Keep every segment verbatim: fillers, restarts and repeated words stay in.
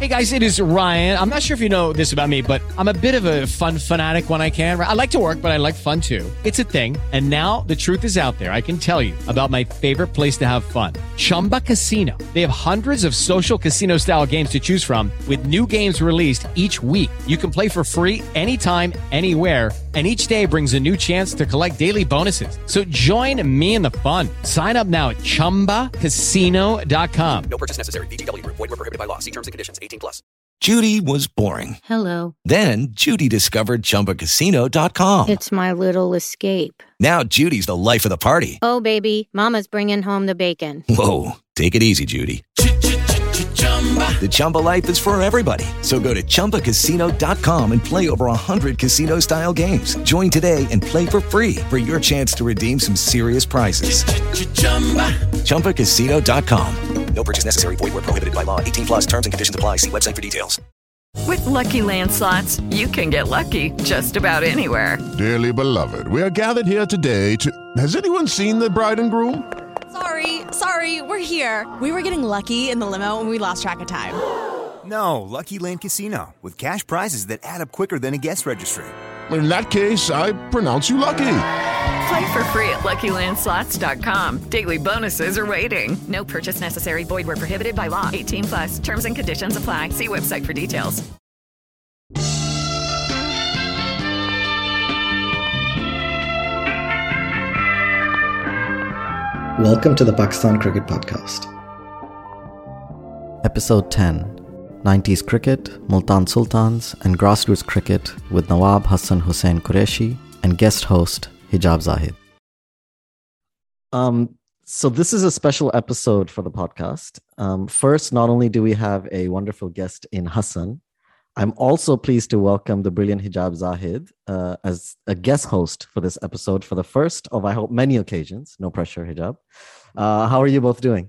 Hey guys, it is Ryan. I'm not sure if you know this about me, but I'm a bit of a fun fanatic when I can. I like to work, but I like fun too. It's a thing. And now the truth is out there. I can tell you about my favorite place to have fun. Chumba Casino. They have hundreds of social casino style games to choose from with new games released each week. You can play for free anytime, anywhere. And each day brings a new chance to collect daily bonuses. So join me in the fun. Sign up now at chumba casino dot com. No purchase necessary. V G W. Void where prohibited by law. See terms and conditions. eighteen plus. Judy was boring. Hello. Then Judy discovered chumba casino dot com. It's my little escape. Now Judy's the life of the party. Oh, baby, mama's bringing home the bacon. Whoa, take it easy, Judy. The Chumba life is for everybody. So go to chumba casino dot com and play over one hundred casino-style games. Join today and play for free for your chance to redeem some serious prizes. chumba casino dot com. No purchase necessary. Void where prohibited by law. eighteen plus terms and conditions apply. See website for details. With Lucky Land Slots, you can get lucky just about anywhere. Dearly beloved, we are gathered here today to... Has anyone seen the bride and groom? Sorry, sorry, we're here. We were getting lucky in the limo and we lost track of time. No, Lucky Land Casino, with cash prizes that add up quicker than a guest registry. In that case, I pronounce you lucky. Play for free at lucky land slots dot com. Daily bonuses are waiting. No purchase necessary. Void where prohibited by law. eighteen plus. Terms and conditions apply. See website for details. Welcome to the Pakistan Cricket Podcast. Episode ten. nineties Cricket, Multan Sultans, and Grassroots Cricket with Nawab Hassan Hussain Qureshi and guest host Hijab Zahid. Um, so this is a special episode for the podcast. Um, first, not only do we have a wonderful guest in Hassan, I'm also pleased to welcome the brilliant Hijab Zahid uh, as a guest host for this episode for the first of, I hope, many occasions. No pressure, Hijab. Uh, how are you both doing?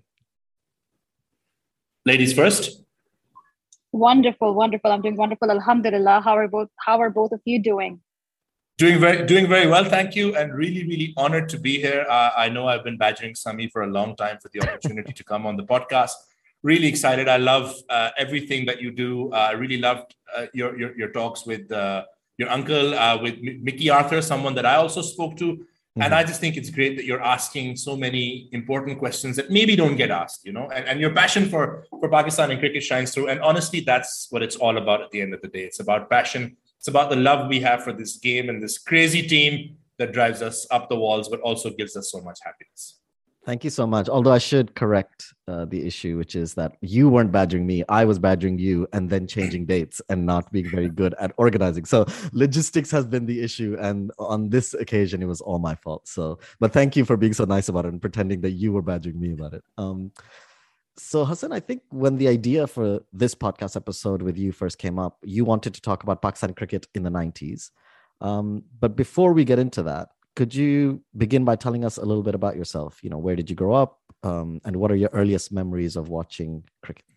Ladies first. Wonderful, wonderful. I'm doing wonderful. Alhamdulillah. How are both? How are both of you doing? Doing very, doing very well, thank you, and really, really honored to be here. Uh, I know I've been badgering Sami for a long time for the opportunity to come on the podcast. Really excited. I love uh, everything that you do. Uh, I really loved uh, your, your your talks with uh, your uncle, uh, with M- Mickey Arthur, someone that I also spoke to. Mm-hmm. And I just think it's great that you're asking so many important questions that maybe don't get asked, you know, and, and your passion for, for Pakistan and cricket shines through. And honestly, that's what it's all about at the end of the day. It's about passion. It's about the love we have for this game and this crazy team that drives us up the walls, but also gives us so much happiness. Thank you so much. Although I should correct uh, the issue, which is that you weren't badgering me. I was badgering you and then changing dates and not being very good at organizing. So logistics has been the issue. And on this occasion, it was all my fault. So, but thank you for being so nice about it and pretending that you were badgering me about it. Um, so Hassan, I think when the idea for this podcast episode with you first came up, you wanted to talk about Pakistan cricket in the nineties. Um, but before we get into that, could you begin by telling us a little bit about yourself? You know, where did you grow up? Um, and what are your earliest memories of watching cricket?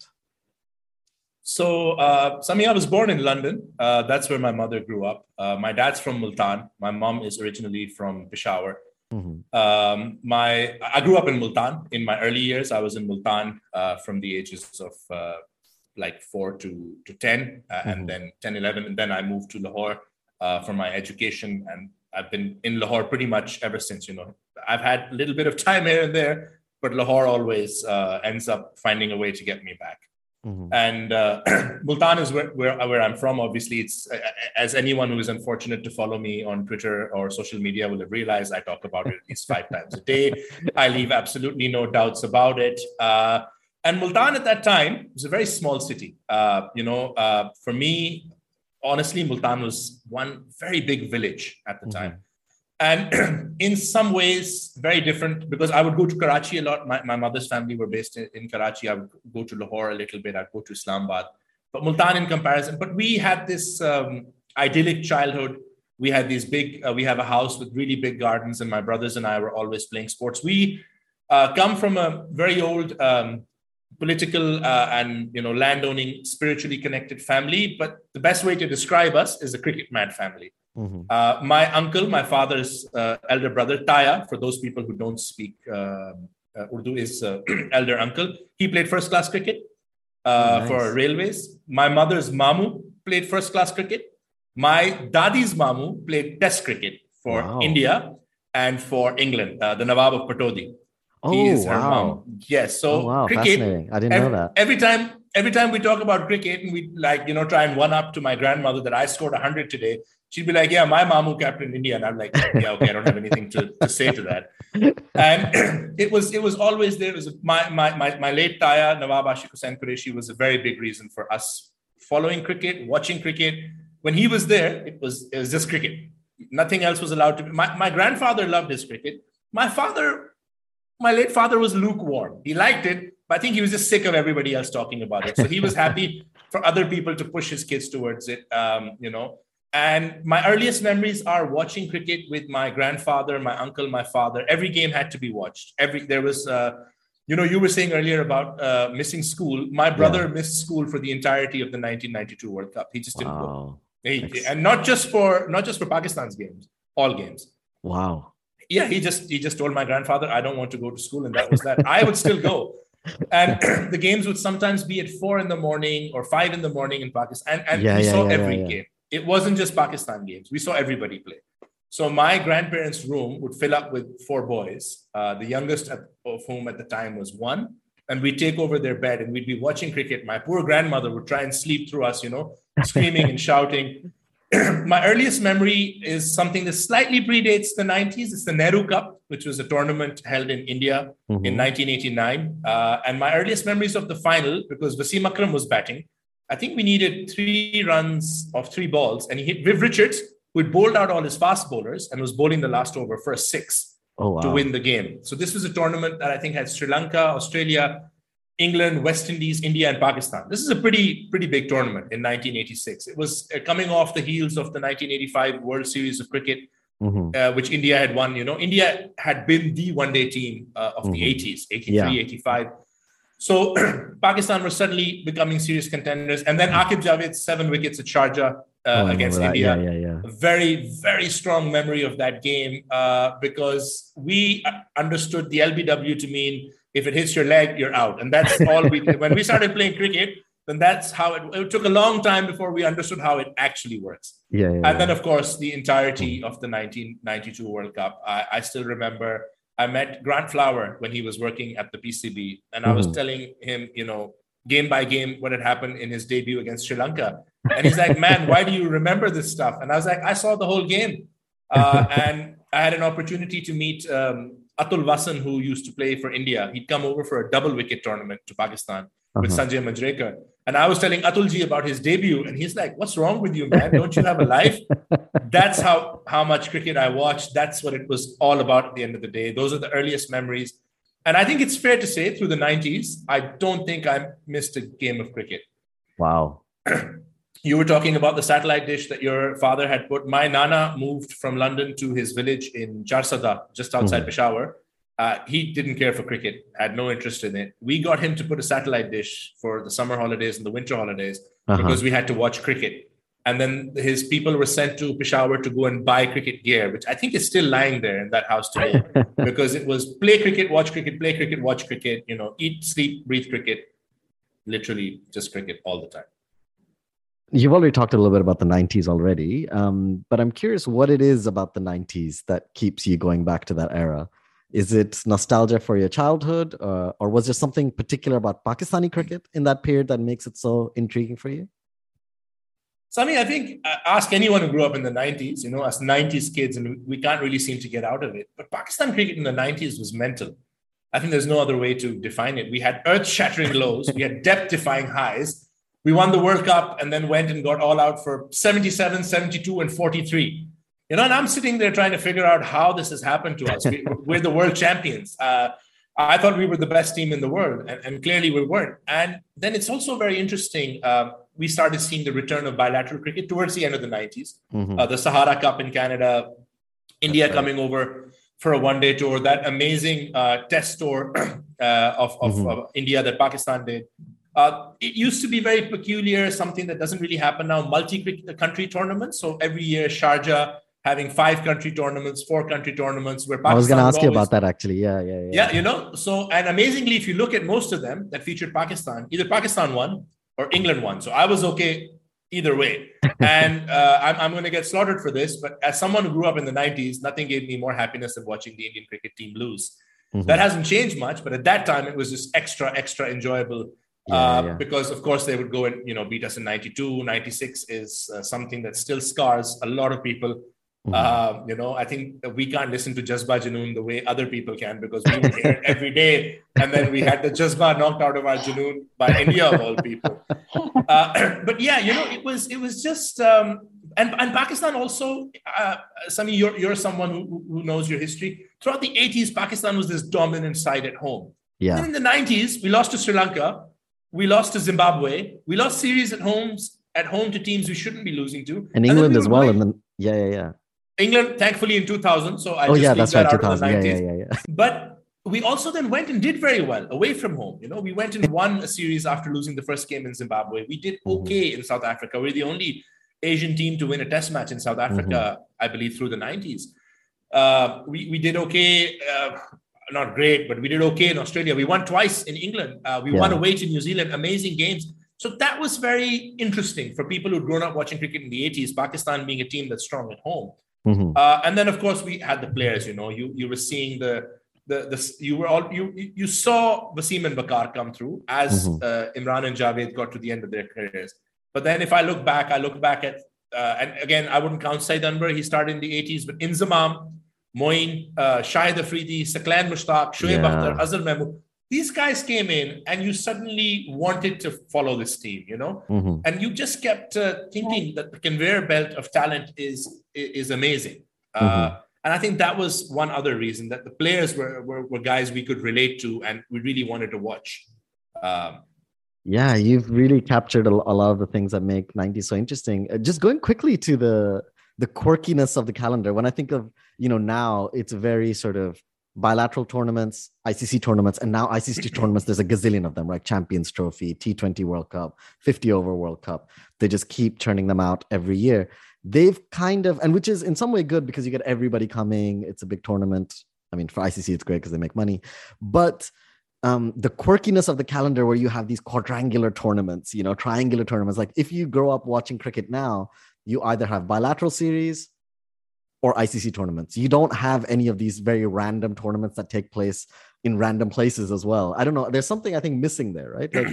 So, uh, Sami, I was born in London. Uh, that's where my mother grew up. Uh, my dad's from Multan. My mom is originally from Peshawar. Mm-hmm. Um, my I grew up in Multan. In my early years, I was in Multan uh, from the ages of uh, like four to, to ten, uh, mm-hmm. and then ten, eleven. And then I moved to Lahore uh, for my education, and I've been in Lahore pretty much ever since. You know, I've had a little bit of time here and there, but Lahore always uh, ends up finding a way to get me back. Mm-hmm. And uh, Multan is where, where where I'm from. Obviously, it's uh, as anyone who is unfortunate to follow me on Twitter or social media will have realized, I talk about it at least five times a day. I leave absolutely no doubts about it. Uh, and Multan at that time was a very small city. Uh, you know, uh, for me, honestly, Multan was one very big village at the mm-hmm. time. And in some ways, very different, because I would go to Karachi a lot. My, my mother's family were based in, in Karachi. I would go to Lahore a little bit. I'd go to Islamabad. But Multan in comparison, but we had this um, idyllic childhood. We had these big, uh, we have a house with really big gardens, and my brothers and I were always playing sports. We uh, come from a very old um, political uh, and, you know, landowning, spiritually connected family. But the best way to describe us is a cricket mad family. Mm-hmm. Uh, my uncle, my father's uh, elder brother, Taya, for those people who don't speak uh, uh, Urdu, is uh, elder uncle. He played first class cricket. uh, oh, nice. for railways. My mother's mamu played first class cricket. My dadi's mamu played test cricket for wow. India and for England, uh, the Nawab of Patodi. Oh, he is wow. her mom. Yes. So oh, wow. cricket, fascinating. I didn't every, know that. Every time, every time we talk about cricket and we like, you know, try and one up to my grandmother that I scored one hundred today, she'd be like, yeah, my mamu captained India. And I'm like, yeah, okay, I don't have anything to, to say to that. And it was it was always there. It was my, my, my, my late Taya, Nawab Ashik Hussain Qureshi, was a very big reason for us following cricket, watching cricket. When he was there, it was, it was just cricket. Nothing else was allowed to be. My, my grandfather loved his cricket. My father, my late father was lukewarm. He liked it, but I think he was just sick of everybody else talking about it. So he was happy for other people to push his kids towards it, um, you know. And my earliest memories are watching cricket with my grandfather, my uncle, my father. Every game had to be watched. Every there was, uh, you know, you were saying earlier about uh, missing school. My brother yeah. missed school for the entirety of the nineteen ninety-two World Cup. He just didn't wow. go. He, and not just for not just for Pakistan's games, all games. Wow. Yeah, he just he just told my grandfather, I don't want to go to school, and that was that. I would still go. And the games would sometimes be at four in the morning or five in the morning in Pakistan. And, and yeah, we yeah, saw yeah, every yeah, yeah. game. It wasn't just Pakistan games. We saw everybody play. So my grandparents' room would fill up with four boys, uh, the youngest of whom at the time was one. And we'd take over their bed and we'd be watching cricket. My poor grandmother would try and sleep through us, you know, screaming and shouting. My earliest memory is something that slightly predates the nineties. It's the Nehru Cup, which was a tournament held in India mm-hmm. in nineteen eighty-nine. Uh, and my earliest memories of the final, because Wasim Akram was batting, I think we needed three runs of three balls. And he hit Viv Richards, who had bowled out all his fast bowlers and was bowling the last over for a six oh, wow. to win the game. So this was a tournament that I think had Sri Lanka, Australia, England, West Indies, India, and Pakistan. This is a pretty, pretty big tournament in nineteen eighty-six. It was uh, coming off the heels of the nineteen eighty-five World Series of Cricket, mm-hmm. uh, which India had won. You know, India had been the one-day team uh, of mm-hmm. the eighties, eighty-three, yeah. eighty-five. So Pakistan was suddenly becoming serious contenders. And then Aqib Javed's seven wickets at Sharjah uh, oh, against India. Yeah, yeah, yeah. A very, very strong memory of that game uh, because we understood the L B W to mean if it hits your leg, you're out. And that's all we did. When we started playing cricket, then that's how it, it took a long time before we understood how it actually works. Yeah, yeah, and yeah. then, of course, the entirety of the nineteen ninety-two World Cup. I, I still remember I met Grant Flower when he was working at the P C B. And I was mm-hmm. telling him, you know, game by game, what had happened in his debut against Sri Lanka. And he's like, man, why do you remember this stuff? And I was like, I saw the whole game. Uh, and I had an opportunity to meet um, Atul Vasan, who used to play for India. He'd come over for a double wicket tournament to Pakistan uh-huh. with Sanjay Manjrekar. And I was telling Atulji about his debut. And he's like, what's wrong with you, man? Don't you have a life? That's how, how much cricket I watched. That's what it was all about at the end of the day. Those are the earliest memories. And I think it's fair to say through the nineties, I don't think I missed a game of cricket. Wow. You were talking about the satellite dish that your father had put. My Nana moved from London to his village in Charsada, just outside mm. Peshawar. Uh, he didn't care for cricket, had no interest in it. We got him to put a satellite dish for the summer holidays and the winter holidays uh-huh. because we had to watch cricket. And then his people were sent to Peshawar to go and buy cricket gear, which I think is still lying there in that house today because it was play cricket, watch cricket, play cricket, watch cricket, you know, eat, sleep, breathe cricket, literally just cricket all the time. You've already talked a little bit about the nineties already, um, but I'm curious what it is about the nineties that keeps you going back to that era. Is it nostalgia for your childhood, uh, or was there something particular about Pakistani cricket in that period that makes it so intriguing for you? Sami, I think uh, ask anyone who grew up in the nineties, you know, us nineties kids, and we can't really seem to get out of it. But Pakistan cricket in the nineties was mental. I think there's no other way to define it. We had earth-shattering lows. We had depth-defying highs. We won the World Cup and then went and got all out for seventy-seven, seventy-two, and forty-three. You know, and I'm sitting there trying to figure out how this has happened to us. We, we're the world champions. Uh, I thought we were the best team in the world, and, and clearly we weren't. And then it's also very interesting. Uh, we started seeing the return of bilateral cricket towards the end of the nineties. Mm-hmm. Uh, the Sahara Cup in Canada, India right. coming over for a one-day tour, that amazing uh, test tour uh, of, of, mm-hmm. of India that Pakistan did. Uh, it used to be very peculiar, something that doesn't really happen now, multi-country tournaments. So every year, Sharjah having five country tournaments, four country tournaments. Where Pakistan I was going to ask you always, about that actually. Yeah, yeah, yeah. Yeah, you know, so, and amazingly, if you look at most of them that featured Pakistan, either Pakistan won or England won. So I was okay either way. And uh, I'm, I'm going to get slaughtered for this, but as someone who grew up in the nineties, nothing gave me more happiness than watching the Indian cricket team lose. Mm-hmm. That hasn't changed much, but at that time, it was just extra, extra enjoyable. Yeah, uh, yeah. Because, of course, they would go and, you know, beat us in ninety-two. ninety-six is uh, something that still scars a lot of people. Mm-hmm. Uh, you know, I think we can't listen to Jazba Junoon the way other people can, because we would hear it every day. And then we had the Jazba knocked out of our Junoon by India, of all people. Uh, but yeah, you know, it was it was just... Um, and, and Pakistan also, uh, Sami, you're, you're someone who, who knows your history. Throughout the eighties, Pakistan was this dominant side at home. Yeah. Then in the nineties, we lost to Sri Lanka. We lost to Zimbabwe. We lost series at homes at home to teams we shouldn't be losing to. And England we as well. And then, yeah, yeah, yeah. England, thankfully, in two thousand. So I oh, just yeah, leave that's that right, out of the nineties. Yeah, yeah, yeah, yeah. But we also then went and did very well away from home. You know, we went and won a series after losing the first game in Zimbabwe. We did okay mm-hmm. in South Africa. We're the only Asian team to win a test match in South Africa, mm-hmm. I believe, through the nineties. Uh, we, we did okay, uh, not great, but we did okay in Australia. We won twice in England. Uh, we yeah. won away to New Zealand, amazing games. So that was very interesting for people who'd grown up watching cricket in the eighties, Pakistan being a team that's strong at home. Mm-hmm. Uh, and then, of course, we had the players, you know, you you were seeing the, the, the you were all, you you saw Wasim and Waqar come through as mm-hmm. uh, Imran and Javed got to the end of their careers. But then if I look back, I look back at, uh, and again, I wouldn't count Saeed Anwar. He started in the eighties, but Inzamam, Moeen, uh, Shahid Afridi, Saqlain Mushtaq, Shoaib yeah. Akhtar, Azhar Mahmood. These guys came in and you suddenly wanted to follow this team, you know? Mm-hmm. And you just kept uh, thinking that the conveyor belt of talent is, is amazing. Mm-hmm. Uh, and I think that was one other reason, that the players were, were, were guys we could relate to and we really wanted to watch. Um, Yeah, you've really captured a, a lot of the things that make nineties so interesting. Uh, just going quickly to the the quirkiness of the calendar. When I think of, you know, now it's very sort of bilateral tournaments, I C C tournaments, and now I C C tournaments, there's a gazillion of them, right? Champions Trophy, T twenty World Cup, fifty over World Cup. They just keep churning them out every year. They've kind of, and which is in some way good because you get everybody coming. It's a big tournament. I mean, for I C C, it's great because they make money. But um, the quirkiness of the calendar where you have these quadrangular tournaments, you know, triangular tournaments. Like if you grow up watching cricket now, you either have bilateral series or I C C tournaments. You don't have any of these very random tournaments that take place in random places as well. I don't know. There's something I think missing there, right? Like,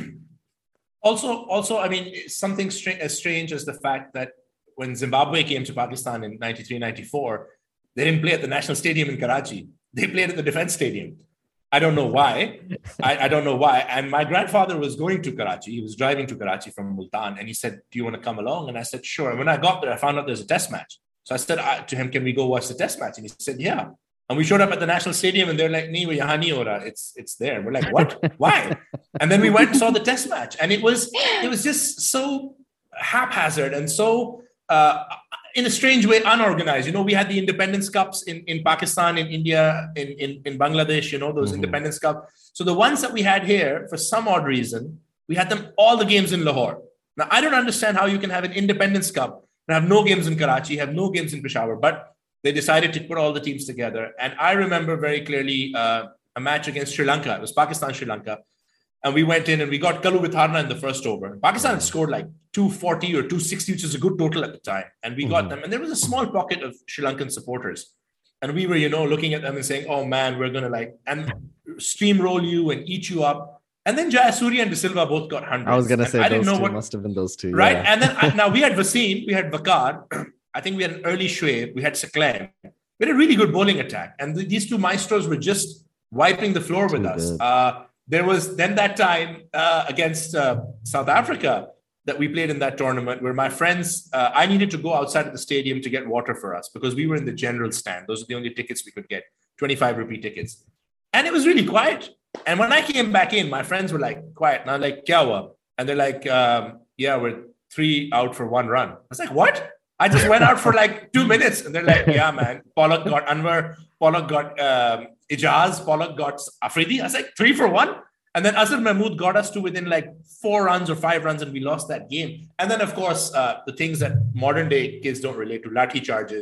also, also, I mean, something strange, as strange as the fact that when Zimbabwe came to Pakistan in ninety-three, ninety-four, they didn't play at the National Stadium in Karachi. They played at the Defense Stadium. I don't know why. I, I don't know why. And my grandfather was going to Karachi. He was driving to Karachi from Multan. And he said, do you want to come along? And I said, sure. And when I got there, I found out there's a test match. So I said I, to him, can we go watch the test match? And he said, yeah. And we showed up at the National Stadium and they're like, nee, yahan nahi ho raha. It's it's there. We're like, what? Why? And then we went and saw the test match. And it was it was just so haphazard and so, uh, in a strange way, unorganized. You know, we had the Independence Cups in, in Pakistan, in India, in, in, in Bangladesh, you know, those mm-hmm. Independence Cups. So the ones that we had here, for some odd reason, we had them all the games in Lahore. Now, I don't understand how you can have an Independence Cup and have no games in Karachi, have no games in Peshawar, but they decided to put all the teams together. And I remember very clearly uh, a match against Sri Lanka. It was Pakistan, Sri Lanka. And we went in and we got Kalu Vitharna in the first over. Pakistan had scored like two forty or two sixty, which is a good total at the time. And we got mm-hmm. them. And there was a small pocket of Sri Lankan supporters. And we were, you know, looking at them and saying, oh man, we're going to like, and steamroll you and eat you up. And then Jayasuriya and De Silva both got hundreds. I was going to say I those didn't know two what, must have been those two. Right. Yeah. And then uh, now we had Wasim, we had Waqar. I think we had an early Shoaib. We had Saqlain. We had a really good bowling attack. And th- these two maestros were just wiping the floor with us. Uh, there was then that time uh, against uh, South Africa that we played in that tournament where my friends, uh, I needed to go outside of the stadium to get water for us because we were in the general stand. Those are the only tickets we could get, twenty-five rupee tickets. And it was really quiet. And when I came back in, my friends were like, quiet. And I'm like, kya hua? And they're like, um, yeah, we're three out for one run. I was like, what? I just went out for like two minutes. And they're like, yeah, man. Pollock got Anwar. Pollock got um, Ijaz. Pollock got Afridi. I was like, three for one? And then Azhar Mahmood got us to within like four runs or five runs and we lost that game. And then, of course, uh, the things that modern day kids don't relate to, lathi charges,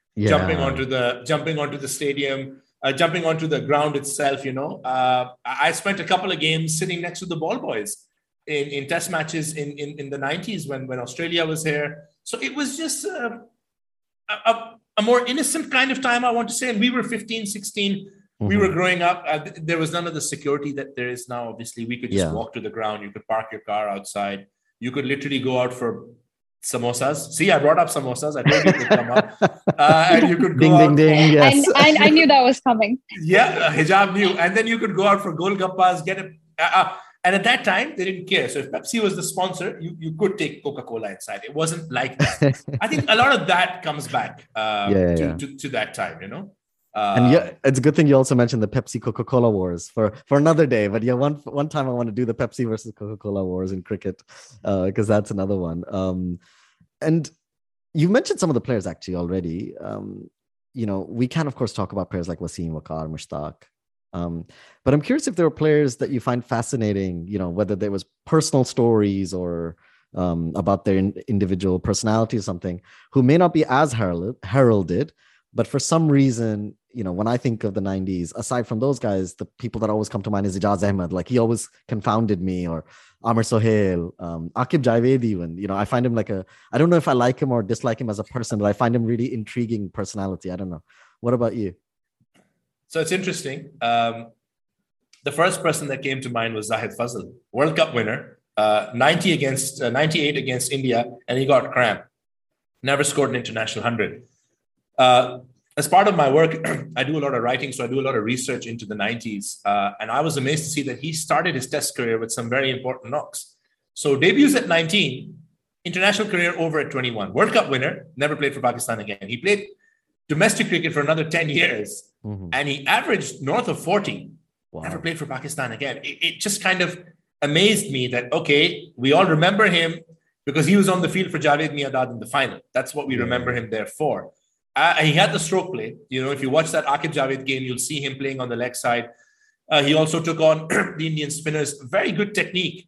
Yeah. jumping onto the jumping onto the stadium, uh, jumping onto the ground itself. You know, uh, I spent a couple of games sitting next to the ball boys in, in test matches in, in, in the nineties when, when Australia was here. So it was just uh, a, a, a more innocent kind of time, I want to say. And we were fifteen, sixteen. Mm-hmm. We were growing up. Uh, th- there was none of the security that there is now. Obviously, we could just yeah. walk to the ground. You could park your car outside. You could literally go out for samosas. See, I brought up samosas. I told you it would come up. Uh, and you could go ding, out. Ding, ding, yes. I, I, I knew that was coming. Yeah, uh, hijab knew. And then you could go out for golgappas, get a... Uh, uh, and at that time, they didn't care. So if Pepsi was the sponsor, you, you could take Coca-Cola inside. It wasn't like that. I think a lot of that comes back uh, yeah, yeah, to, yeah. To, to that time, you know? Uh, and yeah, it's a good thing you also mentioned the Pepsi Coca-Cola wars for, for another day. But yeah, one one time I want to do the Pepsi versus Coca-Cola wars in cricket because uh, that's another one. Um, and you mentioned some of the players actually already. Um, you know, we can of course talk about players like Wasim, Waqar, Mushtaq. Um, but I'm curious if there were players that you find fascinating. You know, whether there was personal stories or um, about their in, individual personality or something, who may not be as herald, heralded. But for some reason, you know, when I think of the nineties, aside from those guys, the people that always come to mind is Ijaz Ahmed. Like he always confounded me, or Amir Sohail, um, Aqib Javed even. You know, I find him like a, I don't know if I like him or dislike him as a person, but I find him really intriguing personality. I don't know. What about you? So it's interesting. Um, the first person that came to mind was Zahid Fazl, World Cup winner, uh, ninety against, uh, ninety-eight against India, and he got cramp. Never scored an international hundred. Uh, as part of my work, I do a lot of writing, so I do a lot of research into the nineties. Uh, and I was amazed to see that he started his test career with some very important knocks. So debuts at nineteen, international career over at twenty-one. World Cup winner, never played for Pakistan again. He played domestic cricket for another ten years, mm-hmm. and he averaged north of forty. Wow. Never played for Pakistan again. It, it just kind of amazed me that, okay, we all remember him because he was on the field for Javed Miandad in the final. That's what we yeah. remember him there for. Uh, he had the stroke play. You know, if you watch that Aqib Javed game, you'll see him playing on the leg side. Uh, he also took on the Indian spinners. Very good technique.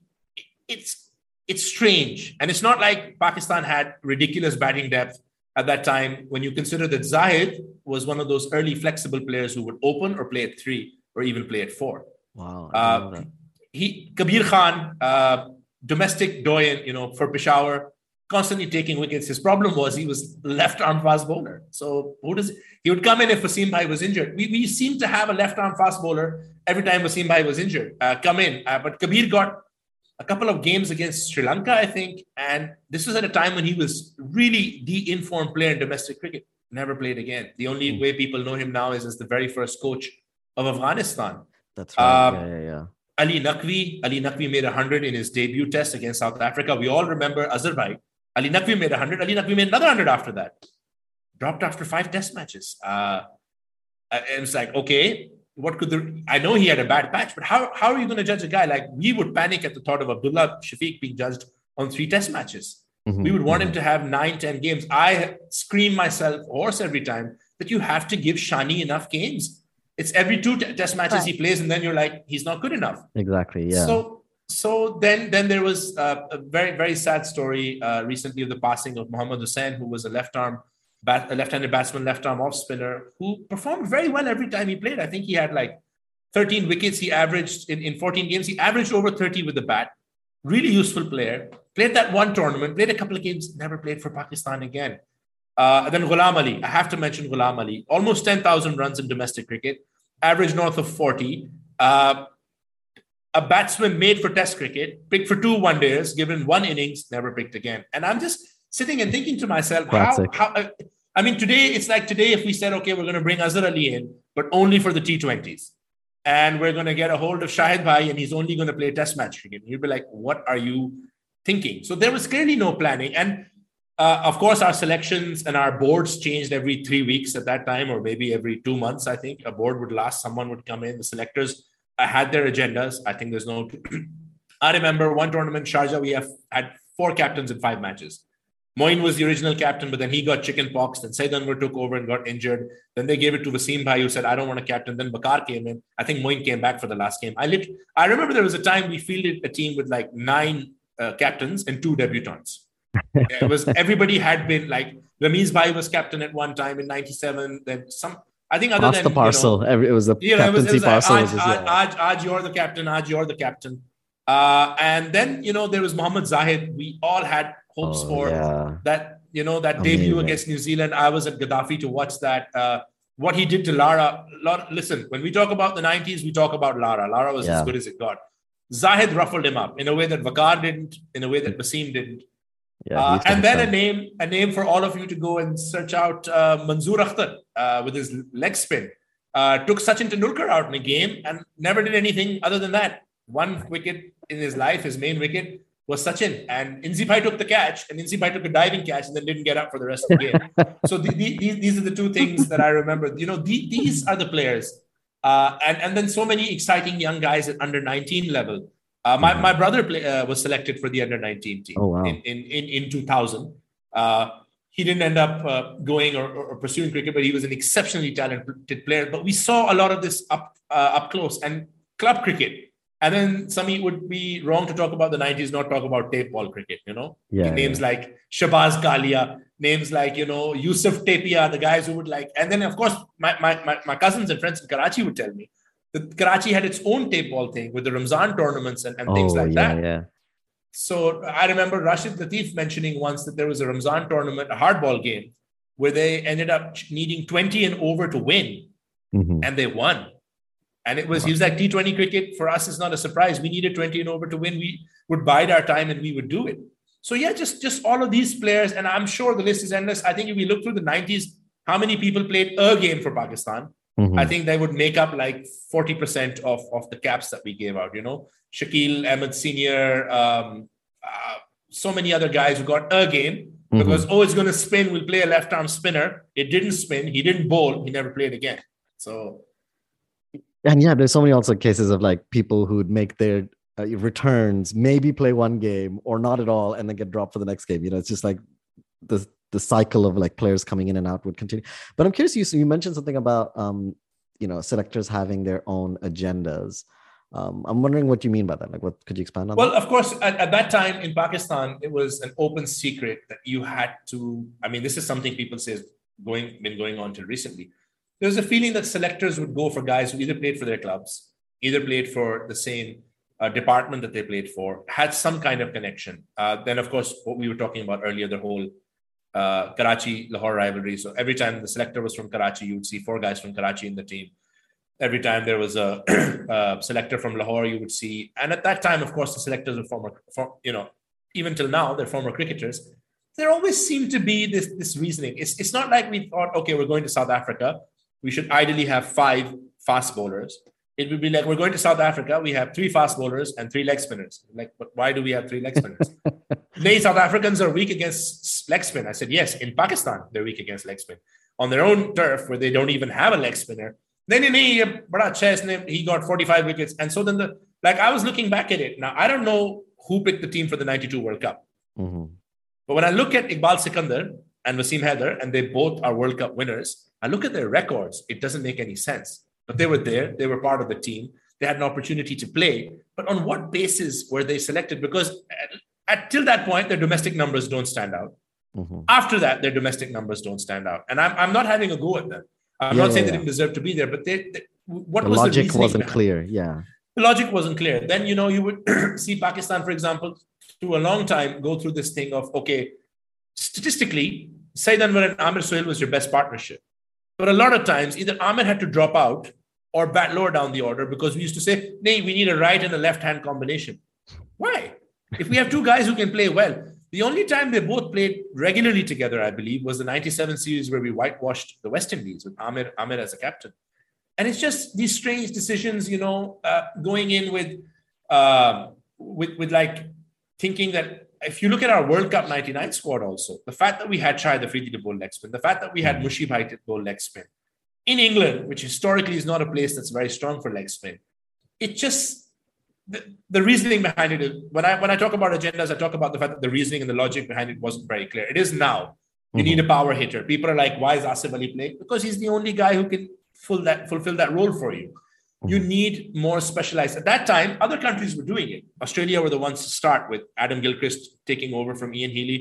It's it's strange. And it's not like Pakistan had ridiculous batting depth at that time when you consider that Zahid was one of those early flexible players who would open or play at three or even play at four. Wow. Uh, he Kabir Khan, uh, domestic doyen, you know, for Peshawar, constantly taking wickets. His problem was he was left arm fast bowler. So who does he would come in if Wasim Bhai was injured. We we seemed to have a left arm fast bowler every time Wasim Bhai was injured. Uh, come in, uh, but Kabir got a couple of games against Sri Lanka, I think, and this was at a time when he was really the informed player in domestic cricket. Never played again. The only mm. way people know him now is as the very first coach of Afghanistan. That's right. Um, yeah, yeah, yeah. Ali Naqvi. Ali Naqvi made one hundred in his debut test against South Africa. We all remember Azhar Bhai. Ali Naqvi made one hundred. Ali Naqvi made another one hundred after that. Dropped after five test matches. Uh, and it's like, okay, what could the... I know he had a bad patch, but how, how are you going to judge a guy? Like, we would panic at the thought of Abdullah Shafiq being judged on three test matches. Mm-hmm. We would want mm-hmm. him to have nine, ten games. I scream myself hoarse every time that you have to give Shani enough games. It's every two t- test matches right. he plays, and then you're like, he's not good enough. Exactly, yeah. So so then, then there was uh, a very, very sad story uh, recently of the passing of Mohammad Hussain, who was a left-arm, bat, a left-handed batsman, left-arm off-spinner, who performed very well every time he played. I think he had like thirteen wickets. He averaged, in, in fourteen games, he averaged over thirty with the bat. Really useful player. Played that one tournament, played a couple of games, never played for Pakistan again. Uh, and then Ghulam Ali. I have to mention Ghulam Ali. Almost ten thousand runs in domestic cricket. Average north of forty. Uh, a batsman made for test cricket, picked for two one-days, given one innings, never picked again. And I'm just sitting and thinking to myself, Classic. how, how uh, I mean, today, it's like today if we said, okay, we're going to bring Azhar Ali in, but only for the T twenties. And we're going to get a hold of Shahid Bhai and he's only going to play test match cricket. You'd be like, what are you thinking? So there was clearly no planning. And uh, of course, our selections and our boards changed every three weeks at that time, or maybe every two months, I think. A board would last, someone would come in. The selectors uh, had their agendas. I think there's no... I remember one tournament, Sharjah, we have had four captains in five matches. Moin was the original captain, but then he got chicken pox. Then Said Anwar took over and got injured. Then they gave it to Wasim Bhai, who said, I don't want a captain. Then Waqar came in. I think Moin came back for the last game. I lit- I remember there was a time we fielded a team with like nine uh, captains and two debutants. It was everybody had been like Ramiz Bhai was captain at one time in ninety-seven. Then some, I think other Pass than the parcel. You know, Every, it was the you know, captaincy it was, it was parcel. like, was just, Aj, yeah. Aj, Aj, Aj, you're the captain. Aj, you're the captain. Uh, and then you know there was Mohammad Zahid. We all had hopes Oh, for yeah. that. You know that Amazing. debut against New Zealand. I was at Gaddafi to watch that. Uh, what he did to Lara. Lara. Listen, when we talk about the nineties, we talk about Lara. Lara was Yeah. as good as it got. Zahid ruffled him up in a way that Vakar didn't, in a way that Wasim didn't. Yeah, Uh, he's and then a fantastic. name, a name for all of you to go and search out uh, Manzoor Akhtar uh, with his leg spin. Uh, took Sachin Tendulkar out in a game and never did anything other than that. One wicket in his life, his main wicket, was Sachin. And Inzi Bhai took the catch, and Inzi Bhai took a diving catch and then didn't get up for the rest of the game. So the, the, these, these are the two things that I remember. You know, the, these are the players. Uh, and, and then so many exciting young guys at under nineteen level. Uh, my, my brother play, uh, was selected for the under nineteen team Oh, wow. in, in, in, in two thousand. Uh, he didn't end up uh, going or, or pursuing cricket, but he was an exceptionally talented player. But we saw a lot of this up uh, up close and club cricket. And then Sami would be wrong to talk about the nineties, not talk about tape ball cricket, you know? Yeah, names yeah. like Shabazz Kalia, names like, you know, Yusuf Tapia, the guys who would like, and then of course, my, my, my, my cousins and friends in Karachi would tell me that Karachi had its own tape ball thing with the Ramzan tournaments and, and things Oh, like yeah, that. yeah. So I remember Rashid Latif mentioning once that there was a Ramzan tournament, a hardball game, where they ended up needing twenty and over to win, Mhm. and they won. And it was, he was like, T twenty cricket for us is not a surprise. We needed twenty and over to win. We would bide our time and we would do it. So yeah, just, just all of these players. And I'm sure the list is endless. I think if we look through the nineties, how many people played a game for Pakistan? Mhm. I think they would make up like forty percent of, of the caps that we gave out, you know, Shakil Ahmed Senior, um, uh, so many other guys who got a game because, oh, it's going to spin. We'll play a left arm spinner. It didn't spin. He didn't bowl. He never played again. So And yeah, there's so many also cases of like people who'd make their uh, returns, maybe play one game or not at all, and then get dropped for the next game. You know, it's just like the the cycle of like players coming in and out would continue. But I'm curious, you so you mentioned something about um, you know, selectors having their own agendas. Um, I'm wondering what you mean by that. Like, what could you expand on? Well, that? of course, at, at that time in Pakistan, it was an open secret that you had to. I mean, this is something people say has going been going on till recently. There was a feeling that selectors would go for guys who either played for their clubs, either played for the same uh, department that they played for, had some kind of connection. Uh, then, of course, what we were talking about earlier, the whole uh, Karachi-Lahore rivalry. So every time the selector was from Karachi, you would see four guys from Karachi in the team. Every time there was a, a selector from Lahore, you would see. And at that time, of course, the selectors were former, for, you know, even till now, they're former cricketers. There always seemed to be this, this reasoning. It's, it's not like we thought, okay, we're going to South Africa. We should ideally have five fast bowlers. It would be like, we're going to South Africa. We have three fast bowlers and three leg spinners. Like, but why do we have three leg spinners? They, South Africans are weak against leg spin. I said, yes, in Pakistan, they're weak against leg spin. On their own turf, where they don't even have a leg spinner, then he got forty-five wickets. And so then the, like, I was looking back at it. Now, I don't know who picked the team for the ninety-two World Cup. Mm-hmm. But when I look at Iqbal Sikandar and Wasim Haider, and they both are World Cup winners, I look at their records. It doesn't make any sense. But they were there. They were part of the team. They had an opportunity to play. But on what basis were they selected? Because at, at till that point, their domestic numbers don't stand out. Mm-hmm. After that, their domestic numbers don't stand out. And I'm, I'm not having a go at them. I'm yeah, not saying yeah, they yeah. didn't deserve to be there, but they, they, what the was logic the reasoning wasn't behind clear. it? Yeah. The logic wasn't clear. Then, you know, you would see Pakistan, for example, through a long time, go through this thing of, okay, statistically, Saeed Anwar and Amir Sohail was your best partnership. But a lot of times, either Amir had to drop out or bat lower down the order because we used to say, nee, we need a right and a left-hand combination. Why? If we have two guys who can play well, the only time they both played regularly together, I believe, was the ninety-seven series where we whitewashed the West Indies with Amir, Amir as a captain. And it's just these strange decisions, you know, uh, going in with, uh, with, with like thinking that if you look at our World Cup ninety-nine squad also, the fact that we had Shahid Afridi to bowl leg spin, the fact that we had Mushib Bhai to bowl leg spin, in England, which historically is not a place that's very strong for leg spin, it just, the, the reasoning behind it is, when I when I talk about agendas, I talk about the fact that the reasoning and the logic behind it wasn't very clear. It is now. You mm-hmm. need a power hitter. People are like, why is Asif Ali playing? Because he's the only guy who can full that, fulfill that role for you. Mm-hmm. You need more specialized. At that time, other countries were doing it. Australia were the ones to start with Adam Gilchrist taking over from Ian Healy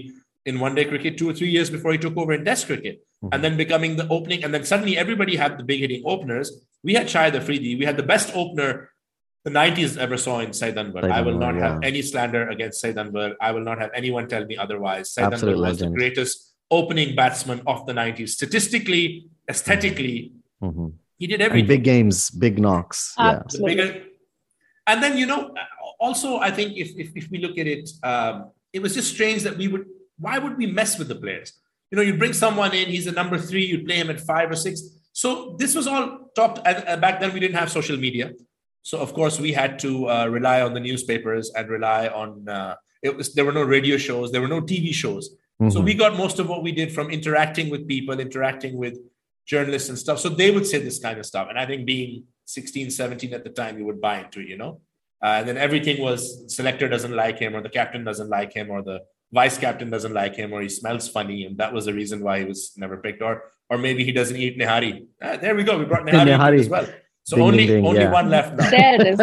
in one-day cricket two or three years before he took over in Test cricket, mm-hmm. and then becoming the opening. And then suddenly everybody had the big hitting openers. We had Shahid Afridi. We had the best opener the nineties ever saw in Saeed Anwar. Saeed I will not Anwar, have yeah. any slander against Saeed Anwar. I will not have anyone tell me otherwise. Saeed Anwar was legend. the greatest opening batsman of the nineties. Statistically, aesthetically, mm-hmm. he did everything. And big games, big knocks. Absolutely. Yeah. Bigger, and then, you know, also, I think if, if, if we look at it, um, it was just strange that we would, why would we mess with the players? You know, you bring someone in, he's a number three, you play him at five or six. So this was all talked, and back then we didn't have social media. So, of course, we had to uh, rely on the newspapers and rely on, uh, it was, there were no radio shows, there were no T V shows. Mm-hmm. So we got most of what we did from interacting with people, interacting with journalists and stuff. So they would say this kind of stuff. And I think being sixteen, seventeen at the time, you would buy into it, you know. Uh, and then everything was selector doesn't like him, or the captain doesn't like him, or the vice captain doesn't like him, or he smells funny. And that was the reason why he was never picked. Or or maybe he doesn't eat nehari. Ah, there we go. We brought nehari, nehari. as well. So ding, only, ding, ding, only yeah. one left now. There it is.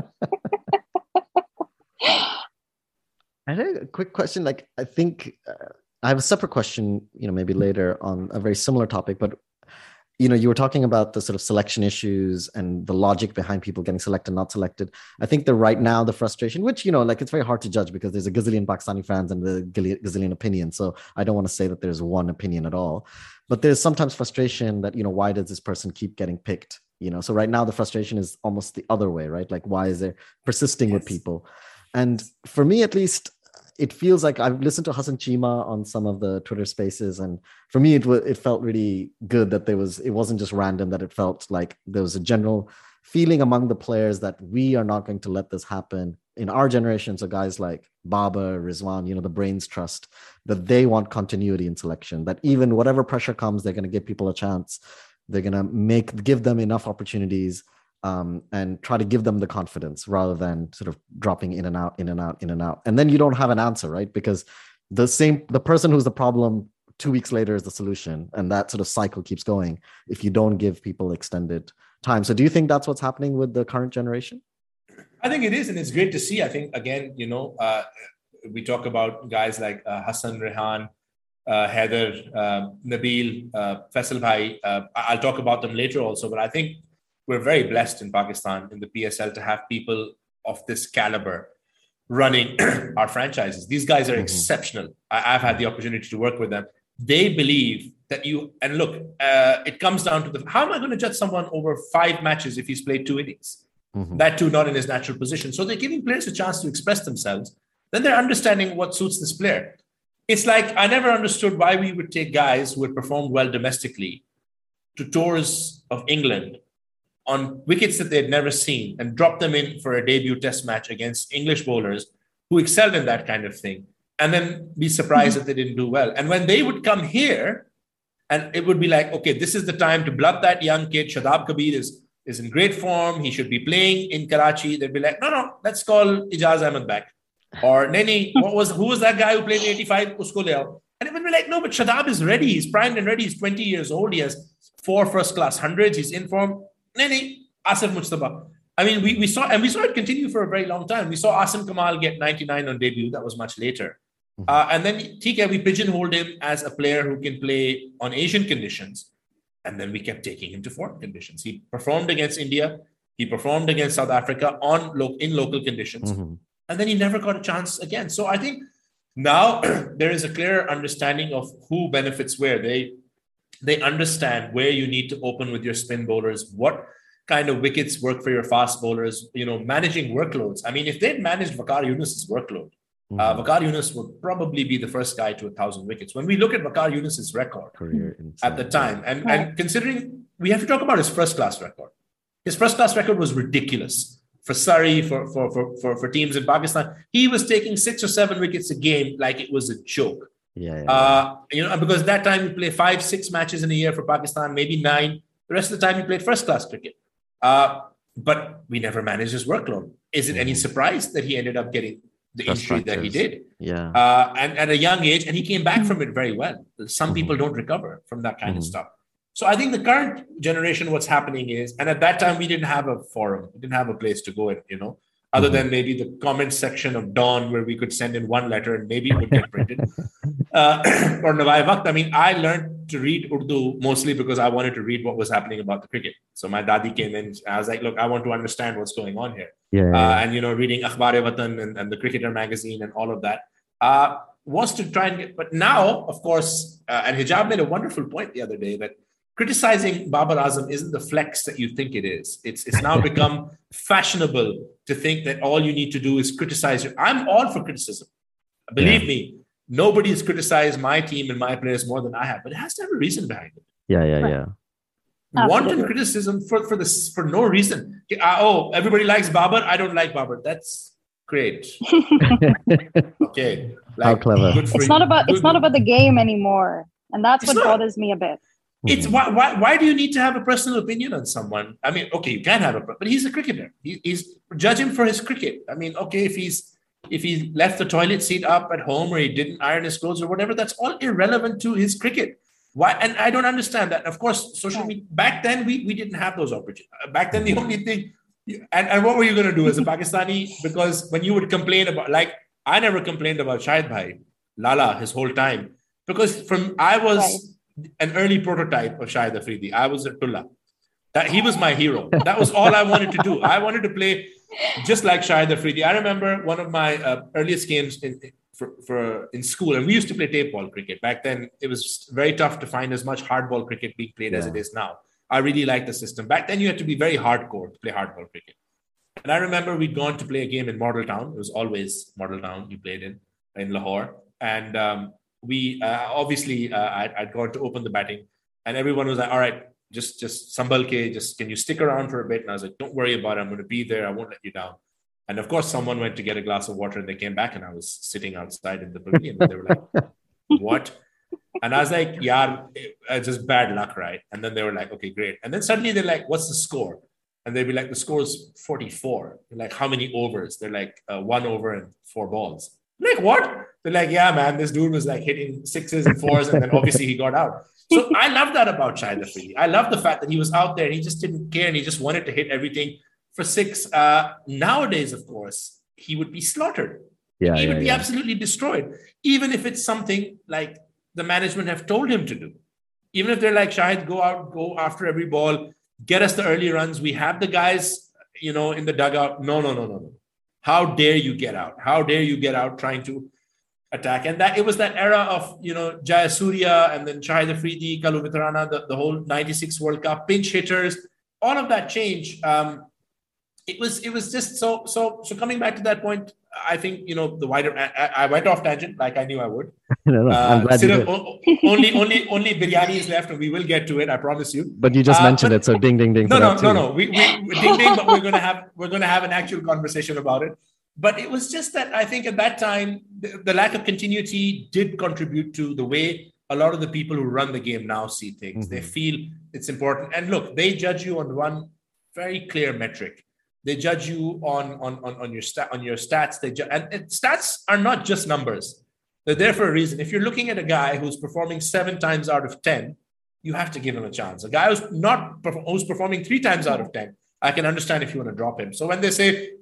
I had a quick question. Like, I think uh, I have a separate question, you know, maybe later on a very similar topic, but you know, you were talking about the sort of selection issues and the logic behind people getting selected, not selected. I think that right now the frustration, which, you know, like it's very hard to judge because there's a gazillion Pakistani fans and the gazillion opinions. So I don't want to say that there's one opinion at all, but there's sometimes frustration that, you know, why does this person keep getting picked? You know, so right now the frustration is almost the other way, right? Like, why is there persisting yes. with people? And for me, at least, it feels like I've listened to Hassan Chima on some of the Twitter spaces. And for me, it, w- it felt really good that there was, it wasn't just random, that it felt like there was a general feeling among the players that we are not going to let this happen in our generation. So guys like Babar, Rizwan, you know, the brains trust that they want continuity in selection, that even whatever pressure comes, they're going to give people a chance. They're going to make, give them enough opportunities um, and try to give them the confidence rather than sort of dropping in and out, in and out, in and out. And then you don't have an answer, right? Because the same, the person who's the problem two weeks later is the solution. And that sort of cycle keeps going if you don't give people extended time. So do you think that's what's happening with the current generation? I think it is. And it's great to see. I think, again, you know, uh, we talk about guys like uh, Hassan, Rehan, uh, Heather, uh, Nabil, uh, Faisal Bhai. Uh, I'll talk about them later also, but I think we're very blessed in Pakistan in the P S L to have people of this caliber running our franchises. These guys are mm-hmm. exceptional. I, I've had the opportunity to work with them. They believe that you, and look, uh, it comes down to the, how am I going to judge someone over five matches if he's played two innings? Mm-hmm. That too, not in his natural position. So they're giving players a chance to express themselves. Then they're understanding what suits this player. It's like, I never understood why we would take guys who had performed well domestically to tours of England on wickets that they'd never seen and drop them in for a debut test match against English bowlers who excelled in that kind of thing, and then be surprised that they didn't do well. And when they would come here, and it would be like, okay, this is the time to blood that young kid. Shadab Kabir is, is in great form. He should be playing in Karachi. They'd be like, no, no, let's call Ijaz Ahmed back. Or Neni, what was, who was that guy who played in eighty-five? Usko le aao. And it would be like, no, but Shadab is ready. He's primed and ready. He's twenty years old. He has four first-class hundreds. He's in form. Neni, Asif Mujtaba. I mean, we, we saw, and we saw it continue for a very long time. We saw Asim Kamal get ninety-nine on debut. That was much later. Mm-hmm. Uh, and then T K, we pigeonholed him as a player who can play on Asian conditions. And then we kept taking him to foreign conditions. He performed against India. He performed against South Africa on lo- in local conditions. Mm-hmm. And then he never got a chance again. So I think now there is a clear understanding of who benefits where. They they understand where you need to open with your spin bowlers, what kind of wickets work for your fast bowlers, you know, managing workloads. I mean, if they'd managed Waqar Younis's workload, mm-hmm. uh, Waqar Younis would probably be the first guy to a thousand wickets. When we look at Waqar Younis's record Career at the time, and, and considering we have to talk about his first class record, his first class record was ridiculous. For Surrey, for, for, for, for, for teams in Pakistan, he was taking six or seven wickets a game like it was a joke. Yeah, yeah, uh, you know, because that time you play five, six matches in a year for Pakistan, maybe nine. The rest of the time you played first class cricket. Uh, but we never managed his workload. Is it mm-hmm. any surprise that he ended up getting the First injury practice. that he did? Yeah. Uh, and at a young age, and he came back from it very well. Some mm-hmm. people don't recover from that kind mm-hmm. of stuff. So I think the current generation, what's happening is, and at that time we didn't have a forum, we didn't have a place to go in, you know. other Mm-hmm. than maybe the comment section of Dawn where we could send in one letter and maybe it would get printed. uh, or Nawai Waqt. I mean, I learned to read Urdu mostly because I wanted to read what was happening about the cricket. So my dadi came in. I was like, look, I want to understand what's going on here. Yeah, yeah, Uh, yeah. and, you know, reading Akhbar-e-Watan and, and the Cricketer magazine and all of that uh, was to try and get. But now, of course, uh, and Hijab made a wonderful point the other day that criticizing Babar Azam isn't the flex that you think it is. It's it's now become fashionable to think that all you need to do is criticize. Your, I'm all for criticism. Believe Yeah. me, nobody has criticized my team and my players more than I have, but it has to have a reason behind it. Yeah, yeah, yeah. Wanton Absolutely. criticism for, for this for no reason. Uh, oh, everybody likes Babar. I don't like Babar. That's great. Okay. How clever. good for It's you. not about it's Good- not about the game anymore, and that's It's what not. bothers me a bit. It's why, why why do you need to have a personal opinion on someone? I mean, okay, you can have a, but he's a cricketer. He, he's judge him for his cricket. I mean, okay, if he's if he left the toilet seat up at home or he didn't iron his clothes or whatever, that's all irrelevant to his cricket. Why? And I don't understand that. Of course, social media back then we we didn't have those opportunities. Back then, the only thing, and, and what were you going to do as a Pakistani? Because when you would complain about, like, I never complained about Shahid Bhai, Lala, his whole time, because from I was. Right. An early prototype of Shahid Afridi. I was a Tullah. That he was my hero. That was all I wanted to do. I wanted to play just like Shahid Afridi. I remember one of my uh, earliest games in, for, for in school, and we used to play tape ball cricket. Back then, it was very tough to find as much hardball cricket being played yeah. as it is now. I really liked the system.Ak then, you had to be very hardcore to play hardball cricket. And I remember we'd gone to play a game in Model Town. It was always Model Town you played in, in Lahore. And um, we uh, obviously uh, I'd, I'd gone to open the batting, and everyone was like, all right, just just sambal ke, just can you stick around for a bit? And I was like, don't worry about it, I'm going to be there, I won't let you down. And of course someone went to get a glass of water and they came back and I was sitting outside in the pavilion and they were like, what? And I was like, yeah, it's just bad luck, right? And then they were like, okay, great. And then suddenly they're like, what's the score? And they'd be like, the score is forty-four. They're like, how many overs? They're like, uh, one over and four balls. Like, what? They're like, yeah, man, this dude was like hitting sixes and fours, and then obviously he got out. So I love that about Shahid Afridi. I love the fact that he was out there and he just didn't care and he just wanted to hit everything for six. Uh, nowadays, of course, he would be slaughtered. Yeah, he yeah, would be yeah. absolutely destroyed, even if it's something like the management have told him to do. Even if they're like, Shahid, go out, go after every ball, get us the early runs. We have the guys, you know, in the dugout. No, no, no, no, no. How dare you get out? How dare you get out trying to attack? And that it was that era of, you know, Jayasuriya and then Shahid Afridi, Kalu Vitarana, the, the whole ninety-six World Cup, pinch hitters, all of that change. Um, it was it was just so, so, so coming back to that point, I think, you know, the wider, I, I went off tangent like I knew I would. no, no, I'm Uh, glad you Siraf, did. o- only, only, only biryani is left and we will get to it. I promise you. But you just Uh, mentioned but- it, so ding, ding, ding. No, for no, that no, too. no. We, we, we ding, ding, but we're going to have, we're going to have an actual conversation about it. But it was just that I think at that time, the, the lack of continuity did contribute to the way a lot of the people who run the game now see things. Mm-hmm. They feel it's important. And look, they judge you on one very clear metric. They judge you on, on, on, on, your, stat, on your stats. They ju- and, and stats are not just numbers. They're there for a reason. If you're looking at a guy who's performing seven times out of ten, you have to give him a chance. A guy who's not who's performing three times out of ten, I can understand if you want to drop him. So when they say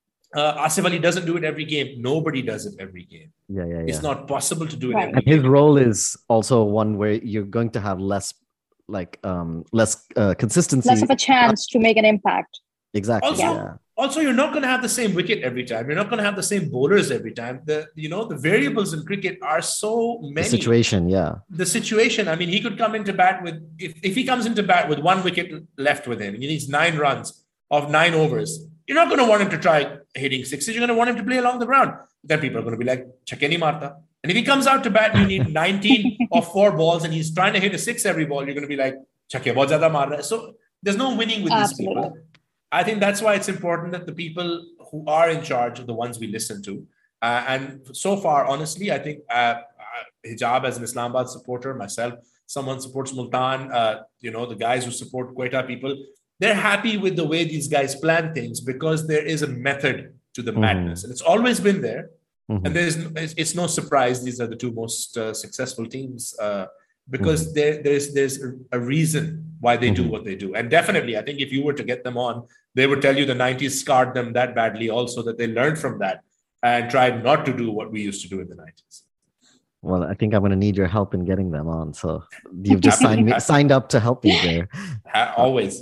uh, Asif Ali doesn't do it every game, nobody does it every game. Yeah, yeah, yeah. It's not possible to do it Right. every And his game. role is also one where you're going to have less, like, um, less uh, consistency. Less of a chance to make an impact. Exactly. Also, yeah. also, you're not going to have the same wicket every time. You're not going to have the same bowlers every time. The you know the variables in cricket are so The many. situation, yeah. The situation. I mean, he could come into bat with if, if he comes into bat with one wicket left with him, he needs nine runs of nine overs. You're not going to want him to try hitting sixes. You're going to want him to play along the ground. Then people are going to be like, "Chakke nahi marta." And if he comes out to bat, you need nineteen or four balls, and he's trying to hit a six every ball. You're going to be like, "Chakke bahut zyada maar raha hai." So there's no winning with these Absolutely. people. I think that's why it's important that the people who are in charge are the ones we listen to. Uh, and so far, honestly, I think uh, uh, Hijab as an Islamabad supporter, myself, someone supports Multan, uh, you know, the guys who support Quetta people, they're happy with the way these guys plan things because there is a method to the Mhm. madness. And it's always been there. Mhm. And there's it's, it's no surprise these are the two most uh, successful teams uh, because mm. there, there's there's a reason why they mm-hmm. do what they do. And definitely, I think if you were to get them on, they would tell you the nineties scarred them that badly also, that they learned from that and tried not to do what we used to do in the nineties. Well, I think I'm going to need your help in getting them on. So you've just signed me, signed up to help me there. Always.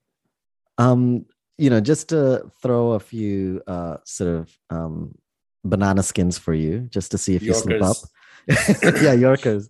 Um, you know, just to throw a few uh, sort of um, banana skins for you, just to see if Yorkers. You slip up. Yeah, Yorkers.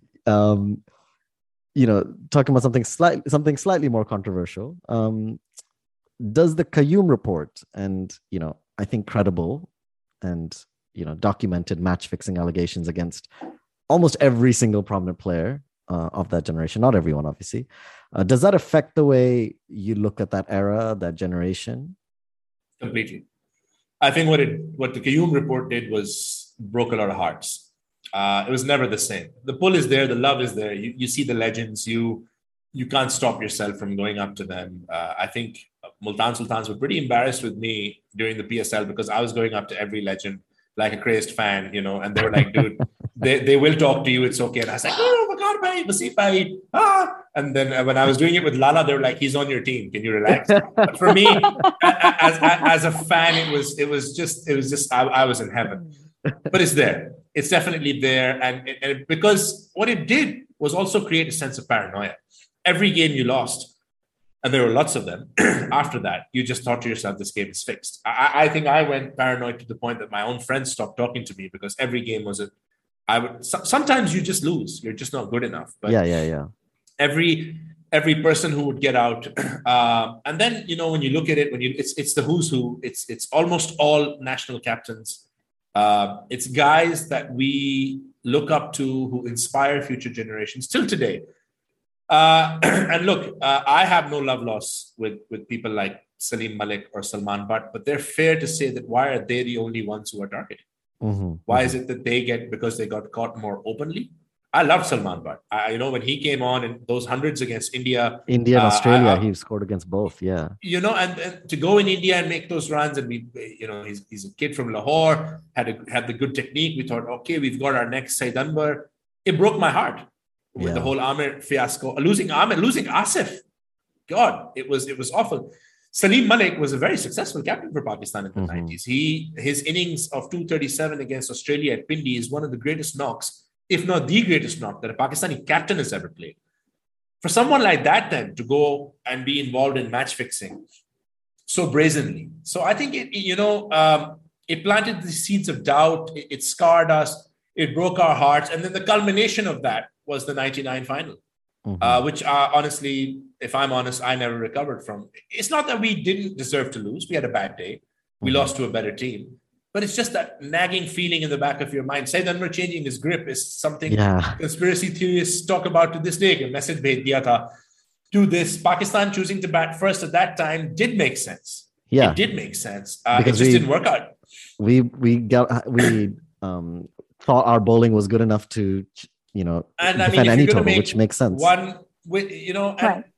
Um, you know, talking about something slightly something slightly more controversial. Um, does the Qayyum report and, you know, I think credible and, you know, documented match fixing allegations against almost every single prominent player uh, of that generation, not everyone, obviously. Uh, does that affect the way you look at that era, that generation? Completely. I think what it what the Qayyum report did was broke a lot of hearts. Uh, it was never the same. The pull is there, the love is there. You you see the legends. You you can't stop yourself from going up to them. Uh, I think Multan Sultans were pretty embarrassed with me during the P S L because I was going up to every legend like a crazed fan, you know, and they were like, dude, they, they will talk to you. It's okay. And I was like, oh my God, bhai, Wasif bhai. Ah. And then when I was doing it with Lala, they were like, he's on your team. Can you relax? But for me, as, as a fan, it was, it was just, it was just, I, I was in heaven, but it's there. It's definitely there. And, and because what it did was also create a sense of paranoia. Every game you lost, and there were lots of them, after that, you just thought to yourself, this game is fixed. I, I think I went paranoid to the point that my own friends stopped talking to me because every game was a, I would, so, sometimes you just lose. You're just not good enough. But yeah, yeah, yeah. Every, every person who would get out. Uh, and then, you know, when you look at it, when you, it's, it's the who's who, it's, it's almost all national captains. Uh, it's guys that we look up to who inspire future generations till today. Uh, and look, uh, I have no love loss with, with people like Salim Malik or Salman Butt, but they're fair to say that why are they the only ones who are targeted? Mm-hmm. Why is it that they get, because they got caught more openly? I love Salman Butt. I, you know, when he came on in those hundreds against India. India and uh, Australia, I, he scored against both, yeah. You know, and, and to go in India and make those runs and we, you know, he's, he's a kid from Lahore, had, a, had the good technique. We thought, okay, we've got our next Said Anwar. It broke my heart. With yeah. the whole Amir fiasco, losing Amir, losing Asif. God, it was it was awful. Salim Malik was a very successful captain for Pakistan in the mm-hmm. nineties. He his innings of two thirty-seven against Australia at Pindi is one of the greatest knocks, if not the greatest knock that a Pakistani captain has ever played. For someone like that, then to go and be involved in match fixing so brazenly, so I think it you know um, it planted the seeds of doubt. It, it scarred us. It broke our hearts, and then the culmination of that was the ninety-nine final, mm-hmm. uh, which uh, honestly, if I'm honest, I never recovered from. It's not that we didn't deserve to lose. We had a bad day. We mm-hmm. lost to a better team. But it's just that nagging feeling in the back of your mind. Said Anwar changing his grip is something yeah. conspiracy theorists talk about to this day. A message bhej diya tha. Do this. Pakistan choosing to bat first at that time did make sense. Yeah. It did make sense. Uh, it just we, didn't work out. We, we, got, we um, thought our bowling was good enough to... you know, and defend I mean, any total, which makes sense. One, with you know, and, right.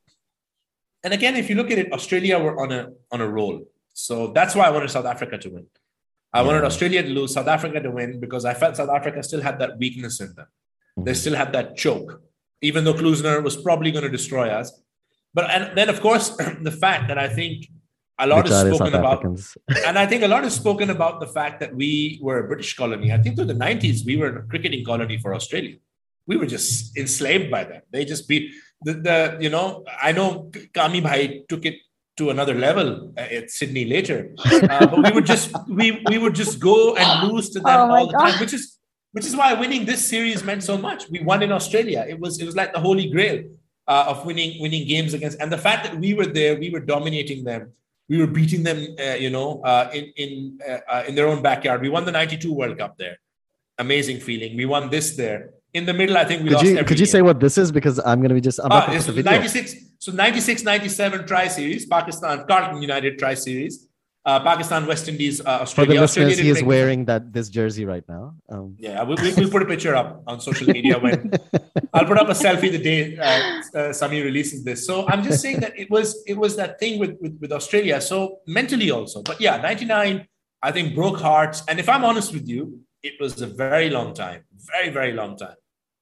and again, if you look at it, Australia were on a on a roll, so that's why I wanted South Africa to win. I yeah. wanted Australia to lose, South Africa to win, because I felt South Africa still had that weakness in them. Mm-hmm. They still had that choke, even though Klusener was probably going to destroy us. But and then, of course, the fact that I think a lot is spoken about, and I think a lot is spoken about the fact that we were a British colony. I think through the nineties, we were a cricketing colony for Australia. We were just enslaved by them. They just beat the, the you know, I know Kami Bhai took it to another level at Sydney later, uh, but we would just, we, we would just go and lose to them oh all the God. time, which is, which is why winning this series meant so much. We won in Australia. It was, it was like the holy grail uh, of winning, winning games against, and the fact that we were there, we were dominating them. We were beating them, uh, you know, uh, in, in, uh, in their own backyard. We won the ninety-two World Cup there. Amazing feeling. We won this there. In the middle, I think we could lost you, every Could you game. say what this is? Because I'm going to be just... I'm ah, not going it's to put the video. ninety-six, so ninety-six ninety-seven tri-series, Pakistan, Carlton United tri-series, uh, Pakistan, West Indies, uh, Australia. For the Australia listeners, he is wearing that this jersey right now. Um. Yeah, we'll, we'll put a picture up on social media. when I'll put up a selfie the day uh, uh, Sami releases this. So I'm just saying that it was it was that thing with, with, with Australia. So mentally also. But yeah, ninety-nine, I think, broke hearts. And if I'm honest with you, it was a very long time, very, very long time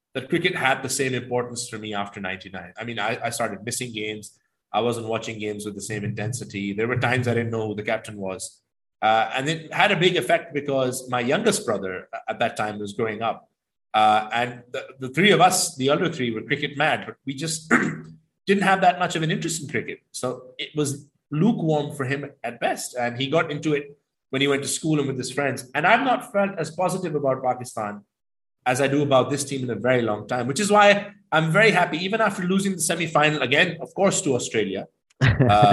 that cricket had the same importance for me after ninety-nine. I mean, I, I started missing games. I wasn't watching games with the same intensity. There were times I didn't know who the captain was. Uh, and it had a big effect because my youngest brother at that time was growing up. Uh, and the, the three of us, the other three, were cricket mad, but we just didn't have that much of an interest in cricket. So it was lukewarm for him at best. And he got into it when he went to school and with his friends. And I've not felt as positive about Pakistan as I do about this team in a very long time, which is why I'm very happy, even after losing the semi-final again, of course, to Australia. uh,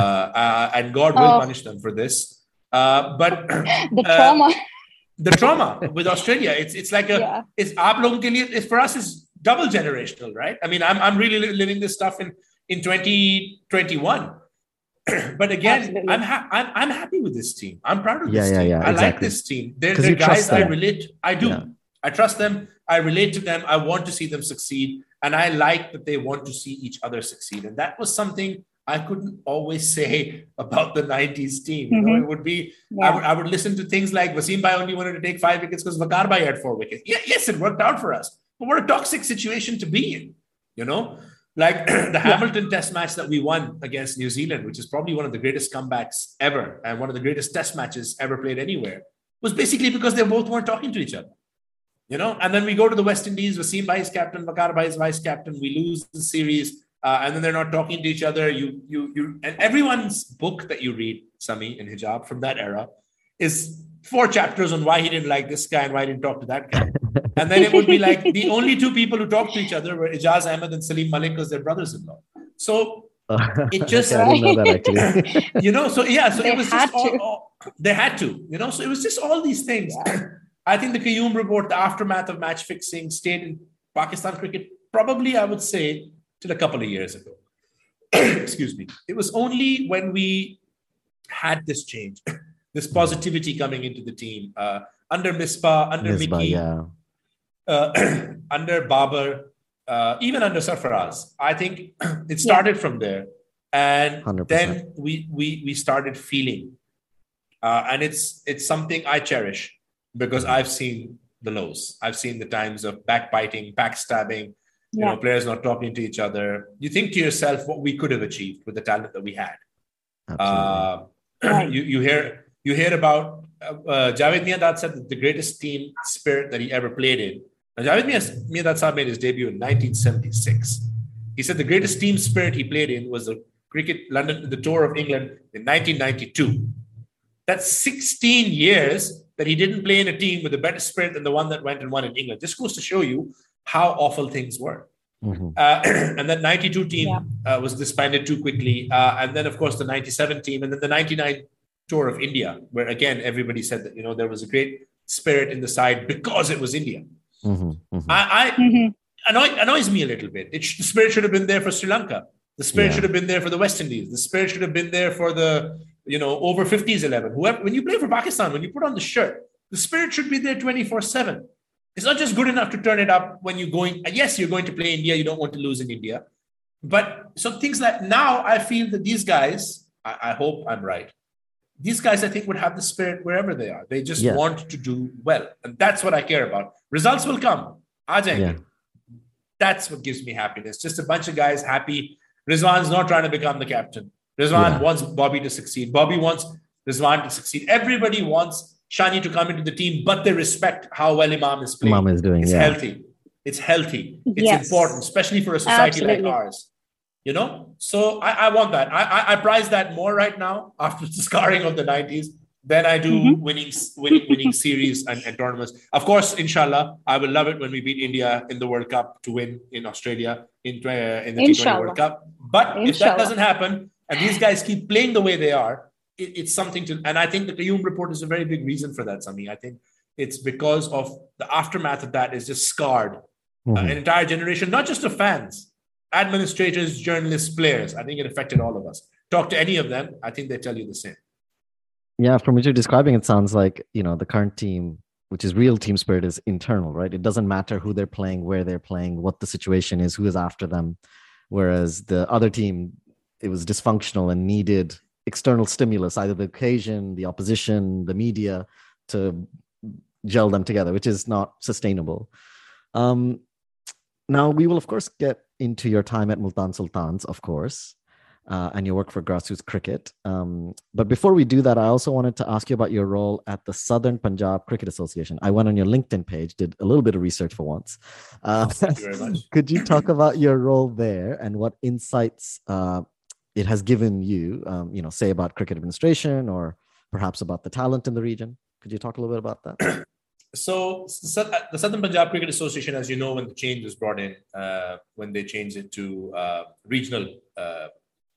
uh, and God will oh. punish them for this. Uh, but the trauma. Uh, the trauma with Australia, it's it's like a, yeah. it's, aap logon ke liye, it's for us, is double generational, right? I mean, I'm I'm really living this stuff in, in twenty twenty-one. But again, I'm, ha- I'm I'm happy with this team. I'm proud of yeah, this yeah, team. Yeah, I exactly. like this team. They're, they're guys I relate. I do. Yeah. I trust them. I relate to them. I want to see them succeed. And I like that they want to see each other succeed. And that was something I couldn't always say about the nineties team. You know, mm-hmm. it would be, yeah. I would I would listen to things like Wasim Bhai only wanted to take five wickets because Waqar Bhai had four wickets. Yeah, yes, it worked out for us. But what a toxic situation to be in, you know? Like the yeah. Hamilton test match that we won against New Zealand, which is probably one of the greatest comebacks ever and one of the greatest test matches ever played anywhere, was basically because they both weren't talking to each other. You know, and then we go to the West Indies, Wasim Bhai is captain, Waqar Bhai is vice captain. We lose the series, uh, and then they're not talking to each other. You, you, you, and everyone's book that you read, Sami in Hijab from that era, is four chapters on why he didn't like this guy and why he didn't talk to that guy. And then it would be like the only two people who talked to each other were Ijaz Ahmed and Salim Malik because they're brothers-in-law. So it just, okay, I didn't know that actually. You know, so yeah, so they it was just all, all, they had to, you know, so it was just all these things. Yeah. I think the Qayyum report, the aftermath of match fixing, stayed in Pakistan cricket probably, I would say, till a couple of years ago. Excuse me. It was only when we had this change, this positivity coming into the team, uh, under Misbah, under Misbah, Mickey, yeah. uh, under Babar, uh, even under Sarfaraz. I think it started yeah. from there. And one hundred percent. Then we, we, we started feeling. Uh, and it's it's something I cherish. Because I've seen the lows. I've seen the times of backbiting, backstabbing, you yeah. know, players not talking to each other. You think to yourself what we could have achieved with the talent that we had. Uh, right. you, you hear you hear about uh, uh, Javed Miandad said that the greatest team spirit that he ever played in. Now, Javed Miandad Saab made his debut in nineteen seventy-six. He said the greatest team spirit he played in was the cricket London, the tour of England in nineteen ninety-two. That's sixteen years that he didn't play in a team with a better spirit than the one that went and won in England. This goes to show you how awful things were. Mm-hmm. Uh, and that ninety-two team yeah. uh, was disbanded too quickly. Uh, and then, of course, the ninety-seven team and then the ninety-nine tour of India, where, again, everybody said that, you know, there was a great spirit in the side because it was India. Mm-hmm. Mm-hmm. I, I mm-hmm. Annoy, annoys me a little bit. It, the spirit should have been there for Sri Lanka. The spirit yeah. should have been there for the West Indies. The spirit should have been there for the... you know, over fifties eleven. Whoever, when you play for Pakistan, when you put on the shirt, the spirit should be there twenty-four seven. It's not just good enough to turn it up when you're going, yes, you're going to play India, you don't want to lose in India. But so things like now, I feel that these guys, I, I hope I'm right, these guys, I think, would have the spirit wherever they are. They just yeah. want to do well. And that's what I care about. Results will come. Yeah. That's what gives me happiness. Just a bunch of guys happy. Rizwan's not trying to become the captain. Rizwan yeah. wants Bobby to succeed. Bobby wants Rizwan to succeed. Everybody wants Shani to come into the team, but they respect how well Imam is playing. Imam is doing, it's yeah. healthy. It's healthy. It's yes. important, especially for a society Absolutely. like ours. You know? So I, I want that. I, I, I prize that more right now after the scarring of the nineties than I do mm-hmm. winning, winning, winning series and, and tournaments. Of course, inshallah, I will love it when we beat India in the World Cup to win in Australia in, uh, in the T twenty World Cup. But inshallah. if that doesn't happen, and these guys keep playing the way they are, it, it's something to... And I think the Qayyum report is a very big reason for that, Sami. I think it's because of the aftermath of that is just scarred mm-hmm. uh, an entire generation, not just of fans, administrators, journalists, players. I think it affected all of us. Talk to any of them, I think they tell you the same. Yeah, from what you're describing, it sounds like, you know, the current team, which is real team spirit, is internal, right? It doesn't matter who they're playing, where they're playing, what the situation is, who is after them. Whereas the other team... it was dysfunctional and needed external stimulus, either the occasion, the opposition, the media, to gel them together, which is not sustainable. Um, Now, we will, of course, get into your time at Multan Sultans, of course, uh, and your work for grassroots cricket. Um, but before we do that, I also wanted to ask you about your role at the Southern Punjab Cricket Association. I went on your LinkedIn page, did a little bit of research for once. Uh, Thank you very much. Could you talk about your role there and what insights uh, it has given you, um, you know, say about cricket administration or perhaps about the talent in the region? Could you talk a little bit about that? So the Southern Punjab Cricket Association, as you know, when the change was brought in, uh, when they changed it to uh, regional uh,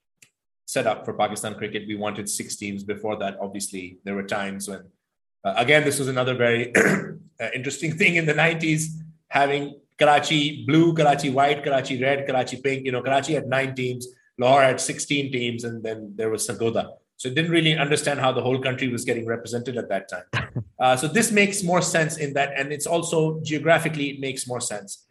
setup for Pakistan cricket, we wanted six teams. Before that, obviously, there were times when, uh, again, this was another very uh, interesting thing in the nineties, having Karachi blue, Karachi white, Karachi red, Karachi pink. You know, Karachi had nine teams, Lahore had sixteen teams, and then there was Sargodha. So it didn't really understand how the whole country was getting represented at that time. Uh, so this makes more sense in that, and it's also geographically, it makes more sense.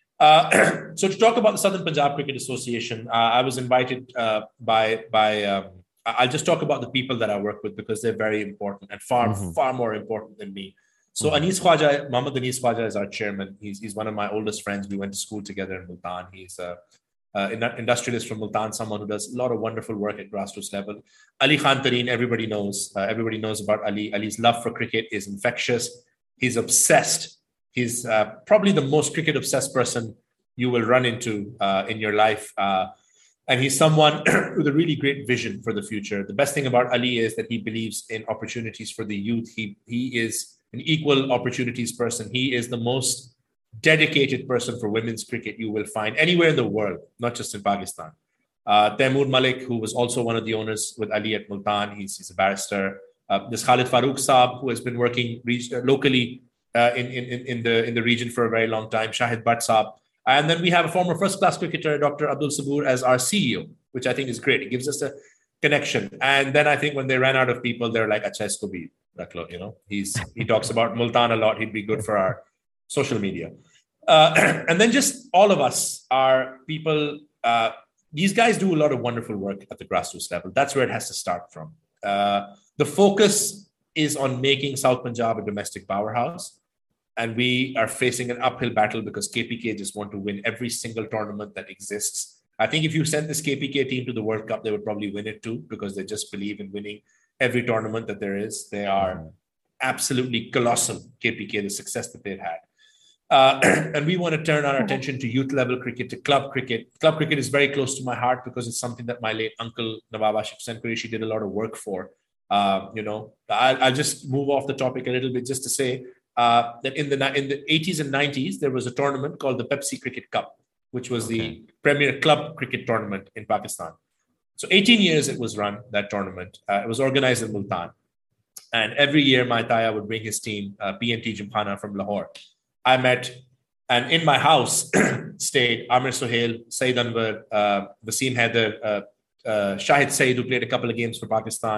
Uh, so to talk about the Southern Punjab Cricket Association, uh, I was invited uh, by, by um, I'll just talk about the people that I work with because they're very important and far, mm-hmm. far more important than me. So mm-hmm. Anis Khwaja, Mohammad Anis Khwaja is our chairman. He's, he's one of my oldest friends. We went to school together in Multan. He's a Uh, industrialist from Multan, someone who does a lot of wonderful work at grassroots level. Ali Khan Tareen, everybody knows. Uh, everybody knows about Ali. Ali's love for cricket is infectious. He's obsessed. He's uh, probably the most cricket-obsessed person you will run into uh, in your life. Uh, and he's someone with a really great vision for the future. The best thing about Ali is that he believes in opportunities for the youth. He, he is an equal opportunities person. He is the most dedicated person for women's cricket you will find anywhere in the world, not just in Pakistan. Uh, Taimur Malik, who was also one of the owners with Ali at Multan, he's, he's a barrister. Uh, there's Khalid Farooq Saab, who has been working re- locally uh, in, in, in, the, in the region for a very long time, Shahid Bhatt Saab. And then we have a former first-class cricketer, Doctor Abdul Sabur, as our C E O, which I think is great. It gives us a connection. And then I think when they ran out of people, they're like, Acha, isko bhi rakh lo, you know. He's, he talks about Multan a lot. He'd be good for our social media. Uh, and then just all of us are people, uh, these guys do a lot of wonderful work at the grassroots level. That's where it has to start from. Uh, the focus is on making South Punjab a domestic powerhouse. And we are facing an uphill battle because K P K just want to win every single tournament that exists. I think if you send this K P K team to the World Cup, they would probably win it too, because they just believe in winning every tournament that there is. They are absolutely colossal, K P K, the success that they've had. Uh, and we want to turn our attention to youth level cricket, to club cricket. Club cricket is very close to my heart because it's something that my late uncle, Nawab Ashif Hussain Qureshi, did a lot of work for. Uh, you know, I'll, I'll just move off the topic a little bit just to say uh, that in the in the eighties and nineties, there was a tournament called the Pepsi Cricket Cup, which was okay. the premier club cricket tournament in Pakistan. So eighteen years it was run, that tournament. Uh, it was organized in Multan. And every year, my Taya would bring his team, uh, P N T Gymkhana from Lahore. I met, and in my house stayed Amir Sohail, Saeed Anwar, uh, Wasim Haider, uh, uh, Shahid Saeed, who played a couple of games for Pakistan,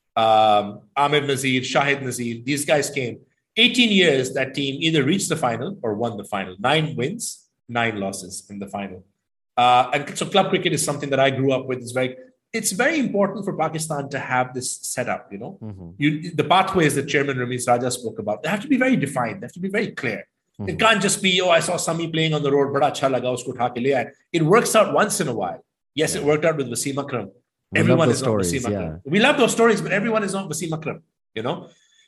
um, Amir Nazir, Shahid Nazir. These guys came. eighteen years, that team either reached the final or won the final. Nine wins, nine losses in the final. Uh, and so club cricket is something that I grew up with. It's very, it's very important for Pakistan to have this setup, you know. Mm-hmm. You, the pathways that Chairman Ramiz Raja spoke about, they have to be very defined. They have to be very clear. It can't just be, oh, I saw Sami playing on the road, bada acha laga, usko utha ke le aaye. It works out once in a while. Yes, yeah. It worked out with Wasim Akram. We everyone is not Wasim Akram. Yeah. We love those stories, but everyone is not Wasim Akram, you know,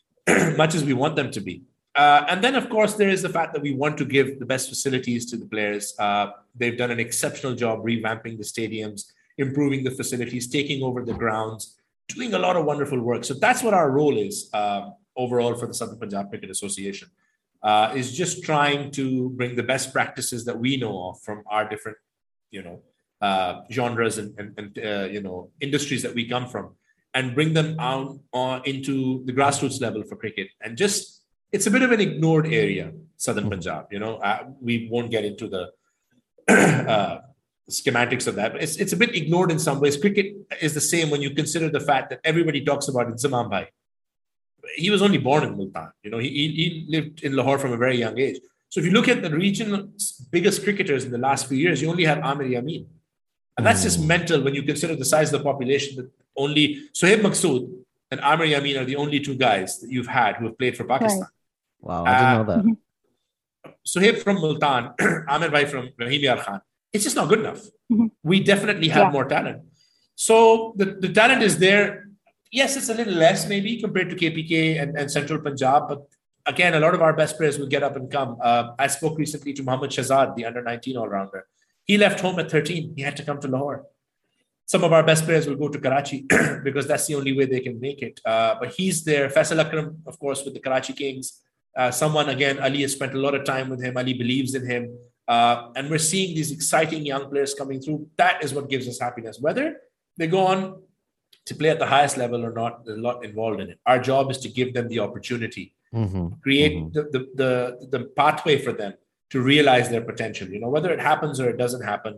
much as we want them to be. Uh, and then, of course, there is the fact that we want to give the best facilities to the players. Uh, they've done an exceptional job revamping the stadiums, improving the facilities, taking over the grounds, doing a lot of wonderful work. So that's what our role is uh, overall for the Southern Punjab Cricket Association. Uh, is just trying to bring the best practices that we know of from our different, you know, uh, genres and, and, and uh, you know, industries that we come from, and bring them out uh, into the grassroots level for cricket. And just, it's a bit of an ignored area, Southern Punjab, you know, uh, we won't get into the uh, schematics of that, but it's, it's a bit ignored in some ways. Cricket is the same when you consider the fact that everybody talks about it, Zaman Bhai. He was only born in Multan. You know, he, he lived in Lahore from a very young age. So if you look at the region's biggest cricketers in the last few years, you only have Amir Yameen. And that's just mental when you consider the size of the population, that only Sohaib Maqsood and Amir Yameen are the only two guys that you've had who have played for Pakistan. Wow, I didn't uh, know that. Suhaib from Multan, Amir Bhai from Rahim Yar Khan, it's just not good enough. Mm-hmm. We definitely have Yeah. more talent. So the, the talent is there. Yes, it's a little less maybe compared to K P K and, and Central Punjab, but again, a lot of our best players will get up and come. Uh, I spoke recently to Mohammad Shahzad, the under nineteen all-rounder. He left home at thirteen. He had to come to Lahore. Some of our best players will go to Karachi because that's the only way they can make it. Uh, but he's there. Faisal Akram, of course, with the Karachi Kings. Uh, someone, again, Ali has spent a lot of time with him. Ali believes in him. Uh, and we're seeing these exciting young players coming through. That is what gives us happiness. Whether they go on to play at the highest level or not, there's a lot involved in it. Our job is to give them the opportunity, Mm-hmm. create Mm-hmm. the, the, the, the pathway for them to realize their potential. You know, whether it happens or it doesn't happen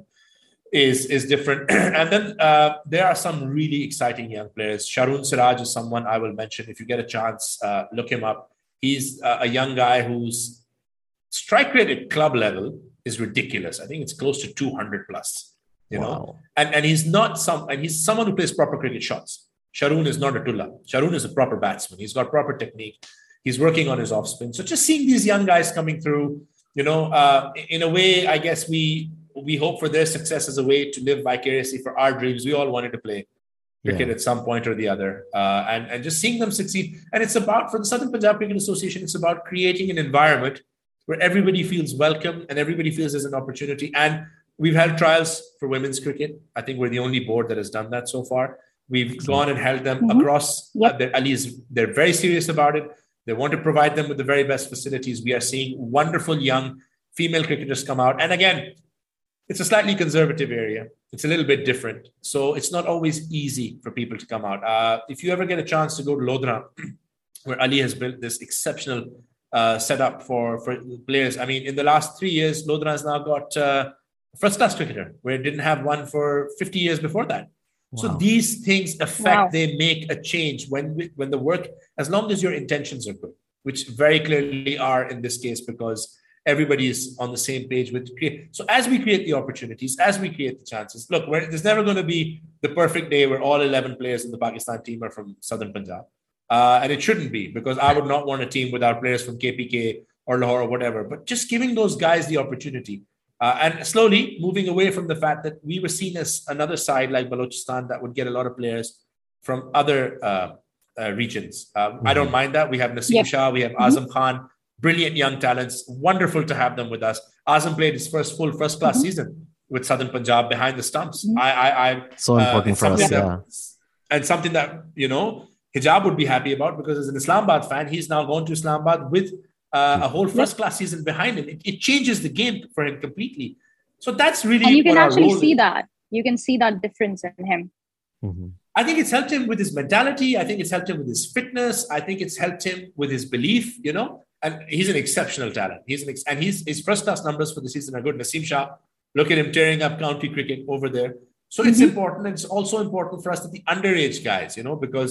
is, is different. And then uh, there are some really exciting young players. Sharoon Siraj is someone I will mention. If you get a chance, uh, look him up. He's uh, a young guy whose strike rate at club level is ridiculous. I think it's close to two hundred plus. You Wow. know, and and he's not some, and he's someone who plays proper cricket shots. Sharoon is not a tulla. Sharoon is a proper batsman. He's got proper technique. He's working on his off spin. So just seeing these young guys coming through, you know, uh, in a way, I guess we we hope for their success as a way to live vicariously for our dreams. We all wanted to play cricket Yeah. at some point or the other, uh, and and just seeing them succeed. And it's about, for the Southern Punjab Cricket Association, it's about creating an environment where everybody feels welcome and everybody feels there's an opportunity. And we've held trials for women's cricket. I think we're the only board that has done that so far. We've gone and held them Mhm. across. Yep. Uh, they're, Ali is, they're very serious about it. They want to provide them with the very best facilities. We are seeing wonderful young female cricketers come out. And again, it's a slightly conservative area. It's a little bit different. So it's not always easy for people to come out. Uh, if you ever get a chance to go to Lodra, where Ali has built this exceptional uh, setup for, for players. I mean, in the last three years, Lodra has now got uh, a first-class cricketer, where it didn't have one for fifty years before that. So Wow. these things affect, Wow. they make a change when we- when the work, as long as your intentions are good, which very clearly are in this case, because everybody is on the same page with create. So as we create the opportunities, as we create the chances, look, we're, there's never going to be the perfect day where all eleven players in the Pakistan team are from Southern Punjab. Uh, and it shouldn't be, because I would not want a team without players from K P K or Lahore or whatever, but just giving those guys the opportunity. Uh, and slowly moving away from the fact that we were seen as another side like Balochistan that would get a lot of players from other uh, uh, regions. Uh, mm-hmm. I don't mind that. We have Naseem yep. Shah, we have mm-hmm. Azam Khan, brilliant young talents. Wonderful to have them with us. Azam played his first full first-class mm-hmm. season with Southern Punjab behind the stumps. Mm-hmm. I, I, I, so important uh, for us, that, yeah. And something that, you know, Hijab would be happy about, because as an Islamabad fan, he's now gone to Islamabad with Uh, a whole first class season behind him. It, it changes the game for him completely. So that's really, and you can what actually our role see is. that. You can see that difference in him. Mm-hmm. I think it's helped him with his mentality. I think it's helped him with his fitness. I think it's helped him with his belief, you know, and he's an exceptional talent. He's an ex- and he's, his first class numbers for the season are good. Naseem Shah, look at him tearing up county cricket over there. So mm-hmm. it's important. It's also important for us that the underage guys, you know, because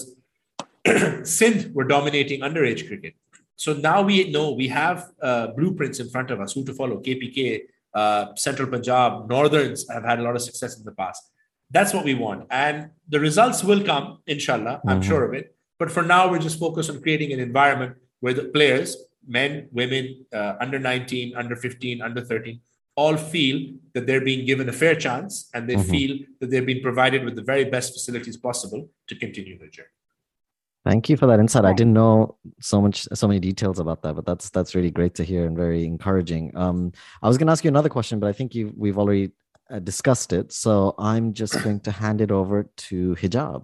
Sindh were dominating underage cricket. So now we know we have uh, blueprints in front of us, who to follow. K P K, uh, Central Punjab, Northerns have had a lot of success in the past. That's what we want. And the results will come, inshallah, I'm mm-hmm. sure of it. But for now, we're just focused on creating an environment where the players, men, women, uh, under nineteen, under fifteen, under thirteen, all feel that they're being given a fair chance, and they mm-hmm. feel that they're being provided with the very best facilities possible to continue their journey. Thank you for that insight. I didn't know so much, so many details about that, but that's that's really great to hear and very encouraging. Um, I was going to ask you another question, but I think you we've already uh, discussed it. So I'm just going to hand it over to Hijab.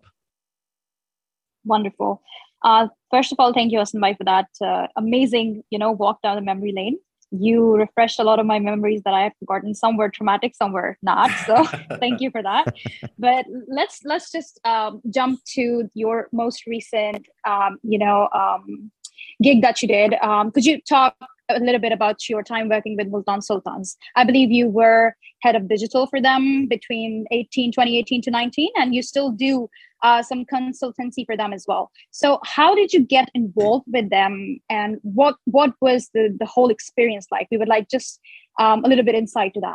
Wonderful. Uh, first of all, thank you, Hassan Bhai, for that uh, amazing, you know, walk down the memory lane. You refreshed a lot of my memories that I have forgotten. Some were traumatic, some were not. So thank you for that. But let's let's just um, jump to your most recent, um, you know, um, gig that you did. Um, could you talk a little bit about your time working with Multan Sultans? I believe you were head of digital for them between eighteen, twenty eighteen to nineteen, and you still do uh, some consultancy for them as well. So how did you get involved with them, and what what was the, the whole experience like? We would like just um, a little bit insight to that.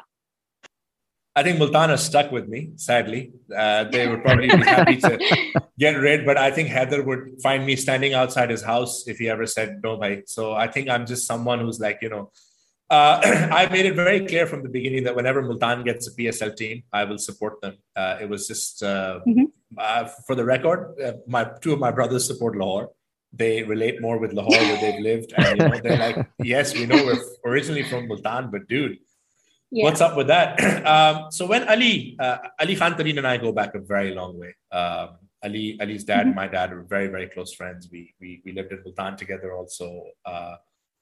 I think Multan is stuck with me, sadly. Uh, they would probably be happy to get rid, but I think Heather would find me standing outside his house if he ever said no, bhai. So I think I'm just someone who's like, you know, Uh, I made it very clear from the beginning that whenever Multan gets a P S L team, I will support them. Uh, it was just, uh, mm-hmm. uh, for the record, uh, my two of my brothers support Lahore. They relate more with Lahore where they've lived. And you know, they're like, yes, we know we're originally from Multan, but dude, yeah. what's up with that? um, so when Ali, uh, Ali Khan Tareen and I go back a very long way. Um, Ali, Ali's dad mm-hmm. and my dad are very, very close friends. We, we, we lived in Multan together also. Uh,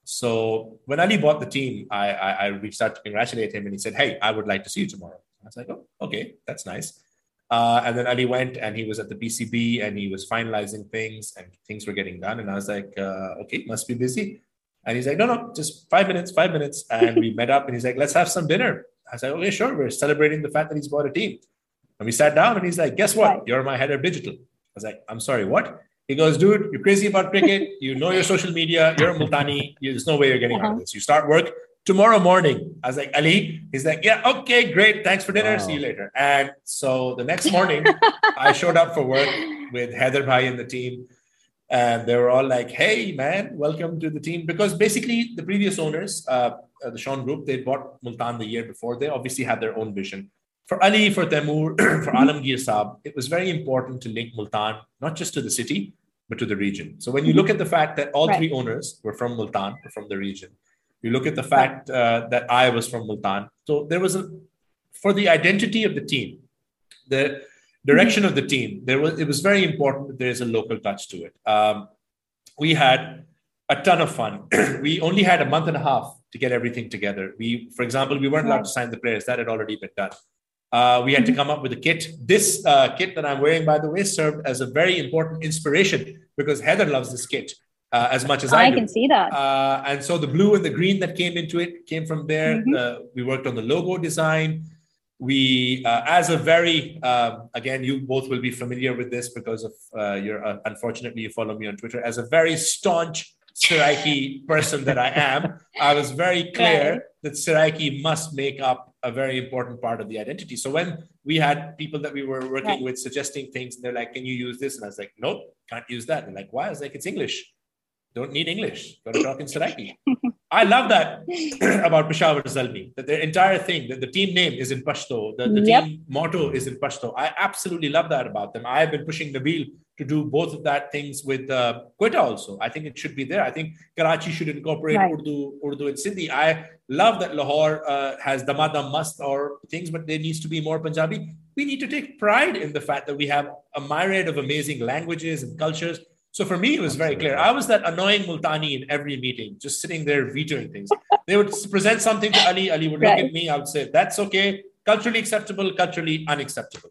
So when Ali bought the team, I, I, I reached out to congratulate him and he said, hey, I would like to see you tomorrow. I was like, oh, okay, that's nice. Uh, and then Ali went and he was at the P C B and he was finalizing things and things were getting done. And I was like, uh, okay, must be busy. And he's like, no, no, just five minutes, five minutes. And we met up and he's like, let's have some dinner. I was like, okay, sure. We're celebrating the fact that he's bought a team. And we sat down and he's like, guess what? You're my head of digital. I was like, I'm sorry, what? He goes, dude, you're crazy about cricket. You know your social media. You're a Multani. There's no way you're getting uh-huh. out of this. You start work tomorrow morning. I was like, Ali? He's like, yeah, okay, great. Thanks for dinner. Wow. See you later. And so the next morning, I showed up for work with Heather Bhai and the team. And they were all like, hey, man, welcome to the team. Because basically the previous owners, uh, the Sean Group, they bought Multan the year before. They obviously had their own vision. For Ali, for Taimur, for Alamgir Saab, it was very important to link Multan, not just to the city, but to the region. So when you look at the fact that all right. three owners were from Multan, were from the region, you look at the fact uh, that I was from Multan. So there was a, for the identity of the team, the direction mm-hmm. of the team, there was, it was very important that there's a local touch to it. Um, we had a ton of fun. We only had a month and a half to get everything together. We, for example, we weren't allowed right. to sign the players. That had already been done. Uh, we had to come up with a kit. This uh, kit that I'm wearing, by the way, served as a very important inspiration because Heather loves this kit uh, as much as I, I do. I can see that. Uh, and so the blue and the green that came into it came from there. Mm-hmm. Uh, we worked on the logo design. We, uh, as a very, uh, again, you both will be familiar with this because of uh, your, uh, unfortunately, you follow me on Twitter. As a very staunch Saraiki person that I am, I was very clear right. that Saraiki must make up a very important part of the identity. So when we had people that we were working right. with suggesting things, they're like, can you use this? And I was like, nope, can't use that. And they're like, why? I was like, it's English. Don't need English. Got to talk in Saraiki. I love that about Peshawar Zalmi, that their entire thing, that the team name is in Pashto, the, the yep. team motto is in Pashto. I absolutely love that about them. I have been pushing Nabil to do both of that things with uh, Quetta also. I think it should be there. I think Karachi should incorporate right. Urdu, Urdu and Sindhi. I love that Lahore uh, has Damadam Mast or things, but there needs to be more Punjabi. We need to take pride in the fact that we have a myriad of amazing languages and cultures. So for me, it was very clear. I was that annoying Multani in every meeting, just sitting there vetoing things. They would present something to Ali. Ali would right. look at me. I would say, that's okay. Culturally acceptable, culturally unacceptable.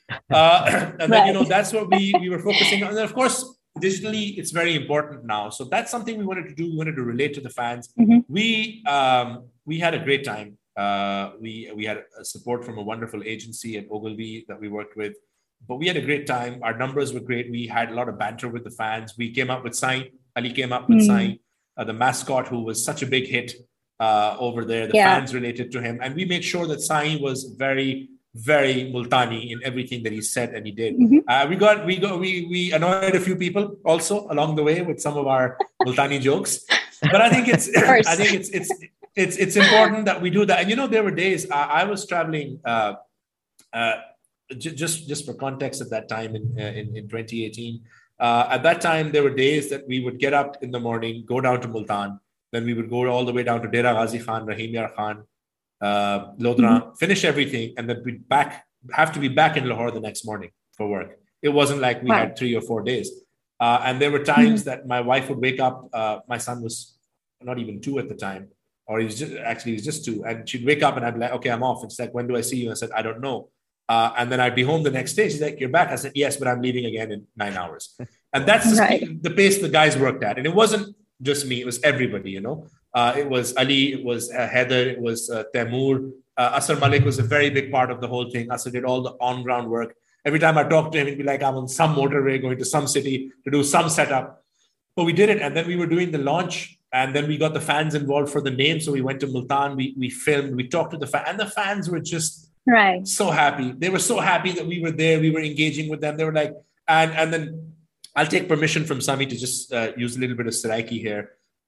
Uh, and then, right. you know, that's what we, we were focusing on. And of course, digitally, it's very important now. So that's something we wanted to do. We wanted to relate to the fans. Mm-hmm. We um, we had a great time. Uh, we, we had support from a wonderful agency at Ogilvy that we worked with. But we had a great time. Our numbers were great. We had a lot of banter with the fans. We came up with Sai. Ali came up with mm. Sai, uh, the mascot who was such a big hit uh, over there. The yeah. fans related to him. And we made sure that Sai was very, very Multani in everything that he said and he did. Mm-hmm. Uh, we got, we got, we, we annoyed a few people also along the way with some of our Multani jokes. But I think it's, I think it's, it's, it's, it's important that we do that. And, you know, there were days I, I was traveling, uh, uh, Just, just for context, at that time in in, in twenty eighteen, uh, at that time there were days that we would get up in the morning, go down to Multan, then we would go all the way down to Dera Ghazi Khan, Rahim Yar Khan, uh, Lodra, mm-hmm. finish everything, and then we'd back have to be back in Lahore the next morning for work. It wasn't like we wow. had three or four days, uh, and there were times mm-hmm. that my wife would wake up. Uh, my son was not even two at the time, or he was just actually he was just two, and she'd wake up and I'd be like, "Okay, I'm off." It's like, "When do I see you?" I said, "I don't know." Uh, and then I'd be home the next day. She's like, "You're back." I said, "Yes, but I'm leaving again in nine hours." And that's the, right. speed, the pace the guys worked at. And it wasn't just me. It was everybody, you know. Uh, it was Ali. It was uh, Heather. It was uh, Taimur. Uh, Asar Malik was a very big part of the whole thing. Asar did all the on-ground work. Every time I talked to him, he'd be like, "I'm on some motorway going to some city to do some setup." But we did it. And then we were doing the launch. And then we got the fans involved for the name. So we went to Multan. We, we filmed. We talked to the fans. And the fans were just... Right. So happy. They were so happy that we were there. We were engaging with them. They were like, and and then I'll take permission from Sami to just uh, use a little bit of Saraiki here.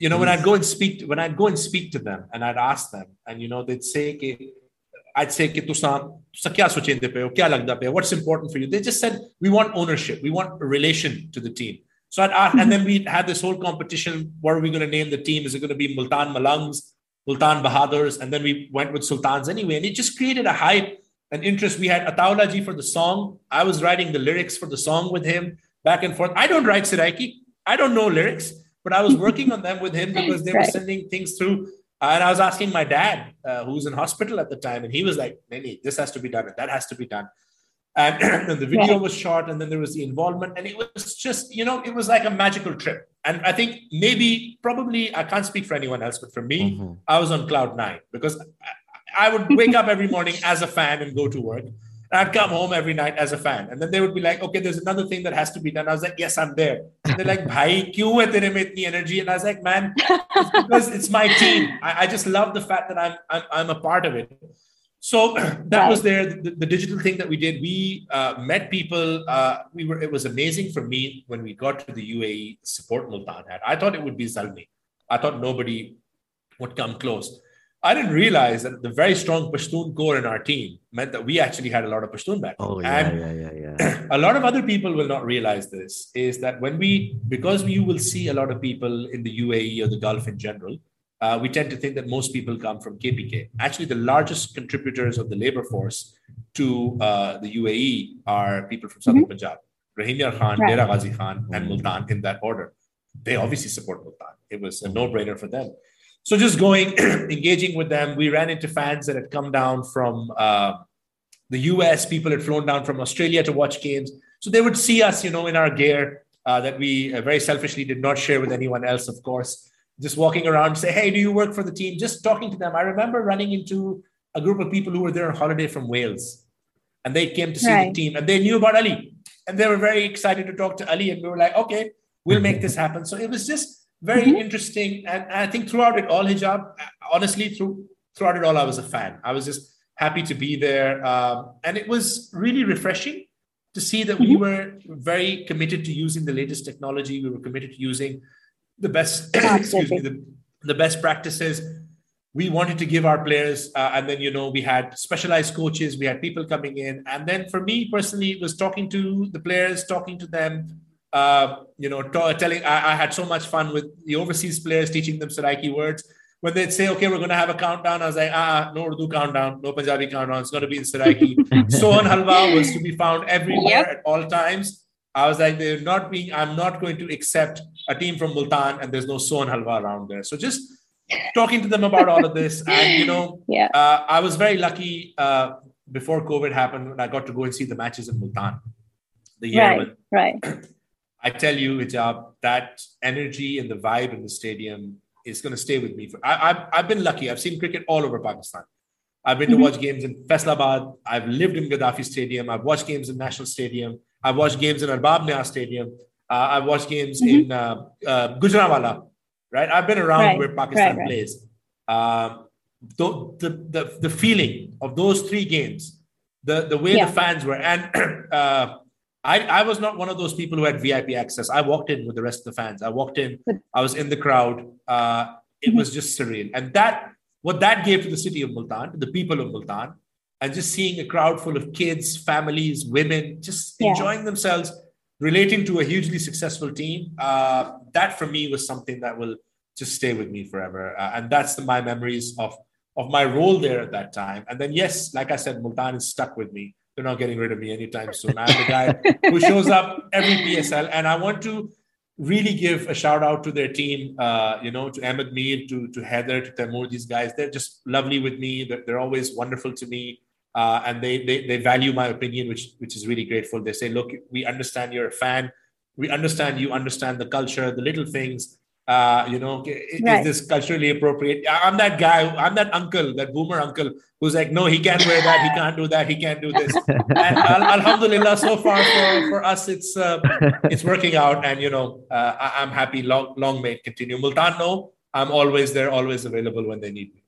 you know, when I'd go and speak, to, when I'd go and speak to them and I'd ask them, and, you know, they'd say, Ki, I'd say, Ki, tusa, tusa kya sochende pe ho, kya lagda pe ho, what's important for you? They just said, we want ownership. We want a relation to the team. So I'd ask, and then we had this whole competition. What are we going to name the team? Is it going to be Multan Malangs, Multan Bahadurs? And then we went with Sultans anyway. And it just created a hype and interest. We had Ataullah Ji for the song. I was writing the lyrics for the song with him back and forth. I don't write Saraiki. I don't know lyrics, but I was working on them with him because they were Right. sending things through. Uh, and I was asking my dad, uh, who was in hospital at the time, and he was like, Nani, this has to be done and that has to be done. And, and the video Right. was shot, and then there was the involvement, and it was just, you know, it was like a magical trip. And I think maybe, probably, I can't speak for anyone else, but for me, Mhm. I was on cloud nine because I, I would wake up every morning as a fan and go to work. And I'd come home every night as a fan. And then they would be like, okay, there's another thing that has to be done. I was like, yes, I'm there. And they're like, bhai, kyun hai tere mein itni energy? And I was like, man, it's because it's my team. I, I just love the fact that I'm, I'm, I'm a part of it. So that was there. The, the digital thing that we did, we uh, met people. Uh, we were. It was amazing for me when we got to the U A E support Multan had. I thought it would be Zalmi. I thought nobody would come close. I didn't realize that the very strong Pashtun core in our team meant that we actually had a lot of Pashtun back. Oh, yeah, and yeah, yeah, yeah. a lot of other people will not realize this, is that when we, because you will see a lot of people in the U A E or the Gulf in general, uh, we tend to think that most people come from K P K. Actually, the largest contributors of the labor force to uh, the U A E are people from Southern mm-hmm. Punjab. Rahim Yar Khan, Right. Dera Ghazi Khan, and Multan in that order. They obviously support Multan. It was a no-brainer for them. So just going, engaging with them, we ran into fans that had come down from uh, the U S. People had flown down from Australia to watch games. So they would see us, you know, in our gear uh, that we uh, very selfishly did not share with anyone else, of course. Just walking around, say, hey, do you work for the team? Just talking to them. I remember running into a group of people who were there on holiday from Wales. And they came to see Right. the team. And they knew about Ali. And they were very excited to talk to Ali. And we were like, okay, we'll make this happen. So it was just very mm-hmm. interesting. And I think throughout it all, Hijab, honestly, through throughout it all, I was a fan. I was just happy to be there. Um, and it was really refreshing to see that mm-hmm. we were very committed to using the latest technology. We were committed to using the best, excuse me, the, the best practices. We wanted to give our players, uh, and then, you know, we had specialized coaches, we had people coming in. And then for me personally, it was talking to the players, talking to them, uh, you know, to, telling, I, I had so much fun with the overseas players, teaching them Saraiki words. When they'd say, okay, we're going to have a countdown, I was like, ah, no Urdu countdown, no Punjabi countdown, it's going to be in Saraiki. Sohan Halwa was to be found everywhere yep. at all times. I was like, they're not being, I'm not going to accept a team from Multan and there's no Sohan Halwa around there. So just talking to them about all of this. And, you know, yeah. uh, I was very lucky uh, before COVID happened when I got to go and see the matches in Multan. The year right, when, right. I tell you, Hijab, that energy and the vibe in the stadium is going to stay with me. For, I, I've, I've been lucky. I've seen cricket all over Pakistan. I've been mm-hmm. to watch games in Faisalabad. I've lived in Gaddafi Stadium. I've watched games in National Stadium. I've watched games in Arbab Nia Stadium. Uh, I've watched games mm-hmm. in uh, uh, Gujranwala. Right, I've been around right. where Pakistan right, right. plays. Um, the, the the the feeling of those three games, the the way yeah. the fans were, and uh, I I was not one of those people who had V I P access. I walked in with the rest of the fans. I walked in. I was in the crowd. Uh, it mm-hmm. was just surreal, and that what that gave to the city of Multan, to the people of Multan, and just seeing a crowd full of kids, families, women, just yeah. enjoying themselves, relating to a hugely successful team, uh, that for me was something that will just stay with me forever. Uh, and that's the, my memories of, of my role there at that time. And then, yes, like I said, Multan is stuck with me. They're not getting rid of me anytime soon. I'm the guy who shows up every P S L. And I want to really give a shout out to their team, uh, you know, to Ahmed Mir, to, to Heather, to Taimur, these guys. They're just lovely with me. They're, they're always wonderful to me. Uh, and they, they they value my opinion, which which is really grateful. They say, look, we understand you're a fan. We understand you understand the culture, the little things. Uh, you know, is, right. is this culturally appropriate? I'm that guy. I'm that uncle, that boomer uncle who's like, no, he can't wear that. He can't do that. He can't do this. And al- alhamdulillah, so far for, for us, it's uh, it's working out. And, you know, uh, I- I'm happy. Long, long may it continue. Multan, no, I'm always there, always available when they need me.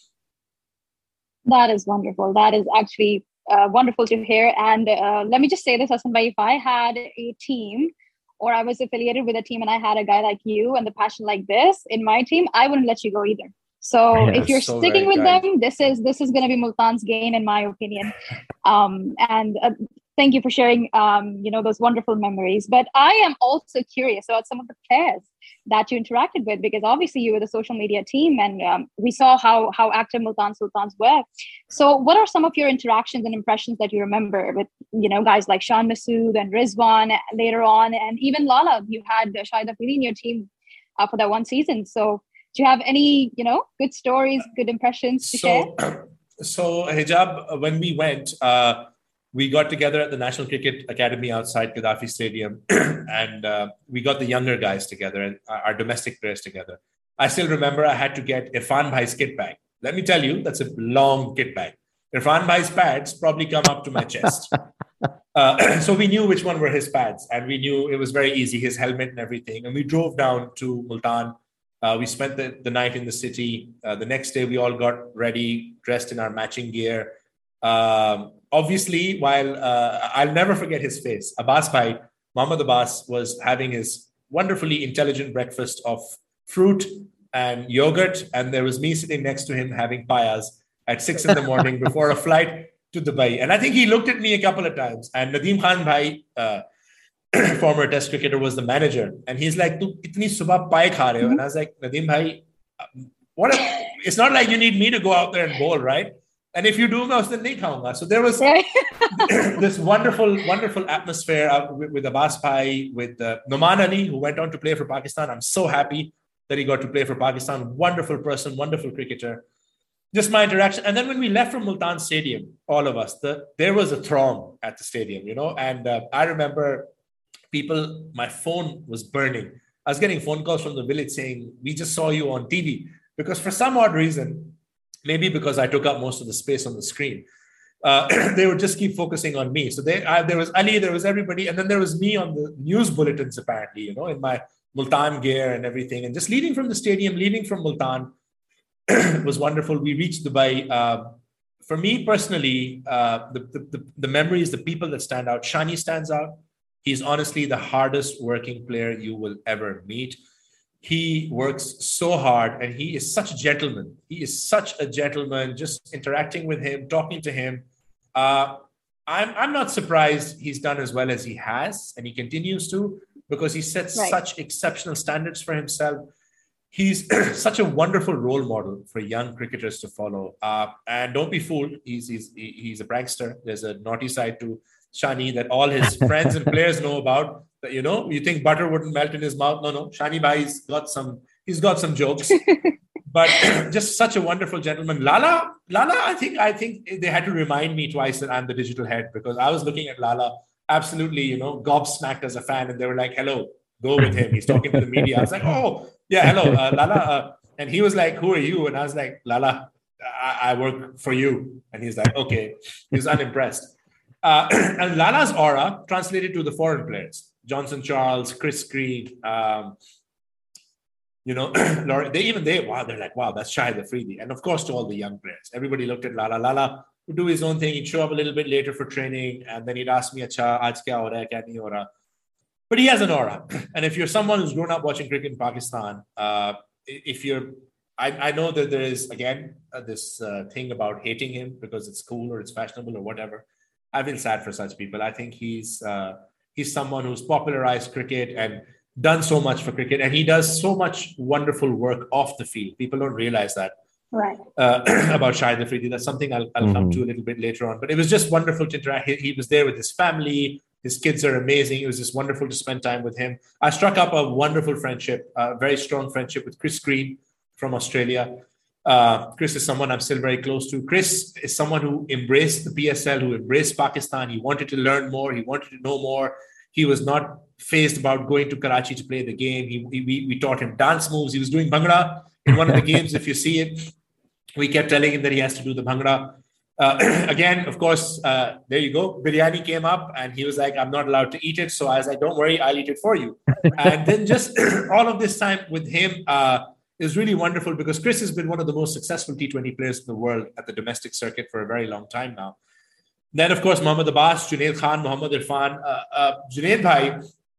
That is wonderful. That is actually uh, wonderful to hear. And uh, let me just say this, Hasan bhai, if I had a team or I was affiliated with a team and I had a guy like you and the passion like this in my team, I wouldn't let you go either. So yeah, if you're so sticking with kind. them, this is this is going to be Multan's gain, in my opinion. Um, and uh, thank you for sharing, um, you know, those wonderful memories. But I am also curious about some of the players that you interacted with, because obviously you were the social media team, and um, we saw how how active Multan Sultans were. So, what are some of your interactions and impressions that you remember with, you know, guys like Shan Masood and Rizwan later on, and even Lala? You had Shahid Afridi in your team uh, for that one season. So, do you have any, you know, good stories, good impressions to so, share? So, Hijab, when we went, uh, we got together at the National Cricket Academy outside Gaddafi Stadium, and uh, we got the younger guys together and our domestic players together. I still remember I had to get Irfan Bhai's kit bag. Let me tell you, that's a long kit bag. Irfan Bhai's pads probably come up to my chest. Uh, so we knew which one were his pads, and we knew it was very easy, his helmet and everything. And we drove down to Multan. Uh, we spent the, the night in the city. Uh, the next day, we all got ready, dressed in our matching gear. Um, obviously, while uh, I'll never forget his face, Abbas Bhai, Mohammad Abbas, was having his wonderfully intelligent breakfast of fruit and yogurt. And there was me sitting next to him having payas at six in the morning before a flight to Dubai. And I think he looked at me a couple of times. And Nadeem Khan Bhai, uh, former test cricketer, was the manager. And he's like, "Tu itni subah pie kha rahe ho?" And I was like, "Nadeem Bhai, what? A, it's not like you need me to go out there and bowl, right? And if you do, I was then nahi khaunga." So there was this wonderful, wonderful atmosphere uh, with, with Abbas Bhai, with uh, Noman Ali, who went on to play for Pakistan. I'm so happy that he got to play for Pakistan. Wonderful person, wonderful cricketer. Just my interaction. And then when we left from Multan Stadium, all of us, the, there was a throng at the stadium, you know, and uh, I remember people, my phone was burning. I was getting phone calls from the village saying, "We just saw you on T V." Because for some odd reason, maybe because I took up most of the space on the screen, uh, they would just keep focusing on me. So they, I, there was Ali, there was everybody. And then there was me on the news bulletins, apparently, you know, in my Multan gear and everything. And just leaving from the stadium, leaving from Multan was wonderful. We reached Dubai. Uh, for me personally, uh, the, the, the, the memories, the people that stand out, Shani stands out. He's honestly the hardest working player you will ever meet. He works so hard, and he is such a gentleman. He is such a gentleman, just interacting with him, talking to him. Uh, I'm, I'm not surprised he's done as well as he has, and he continues to, because he sets right. such exceptional standards for himself. He's such a wonderful role model for young cricketers to follow. Uh, and don't be fooled. He's, he's, he's a prankster. There's a naughty side to Shani that all his friends and players know about. That, you know, you think butter wouldn't melt in his mouth. No, no. Shani Bhai's got some, he's got some jokes. But just such a wonderful gentleman. Lala, Lala, I think, I think they had to remind me twice that I'm the digital head, because I was looking at Lala absolutely, you know, gobsmacked as a fan. And they were like, "Hello, go with him. He's talking to the media." I was like, "Oh, yeah, hello, uh, Lala." Uh, and he was like, "Who are you?" And I was like, "Lala, I, I work for you." And he's like, "Okay." He was unimpressed. Uh, and Lala's aura translated to the foreign players. Johnson Charles, Chris Creed, um, you know, they even they, wow, they're like, "Wow, that's Shahid Afridi." And of course, to all the young players, everybody looked at Lala. Lala would do his own thing. He'd show up a little bit later for training. And then he'd ask me, "Acha, aaj kya ho raha hai, kya nahi ho raha?" But he has an aura. And if you're someone who's grown up watching cricket in Pakistan, uh, if you're, I, I know that there is, again, uh, this uh, thing about hating him because it's cool or it's fashionable or whatever. I feel sad for such people. I think he's uh, he's someone who's popularized cricket and done so much for cricket. And he does so much wonderful work off the field. People don't realize that. Right. Uh, about Shahid Afridi. That's something I'll, I'll mm-hmm. come to a little bit later on. But it was just wonderful to interact. He, he was there with his family. His kids are amazing. It was just wonderful to spend time with him. I struck up a wonderful friendship, a very strong friendship with Chris Green from Australia. Uh, Chris is someone I'm still very close to. Chris is someone who embraced the P S L, who embraced Pakistan. He wanted to learn more. He wanted to know more. He was not fazed about going to Karachi to play the game. He, he, we, we taught him dance moves. He was doing Bhangra in one of the games. If you see it, we kept telling him that he has to do the Bhangra. Uh, again, of course, uh, there you go. Biryani came up and he was like, "I'm not allowed to eat it." So I was like, "Don't worry, I'll eat it for you." And then just all of this time with him uh, is really wonderful, because Chris has been one of the most successful T twenty players in the world at the domestic circuit for a very long time now. Then, of course, Mohammad Abbas, Junaid Khan, Mohammad Irfan, uh, uh, Junaid Bhai,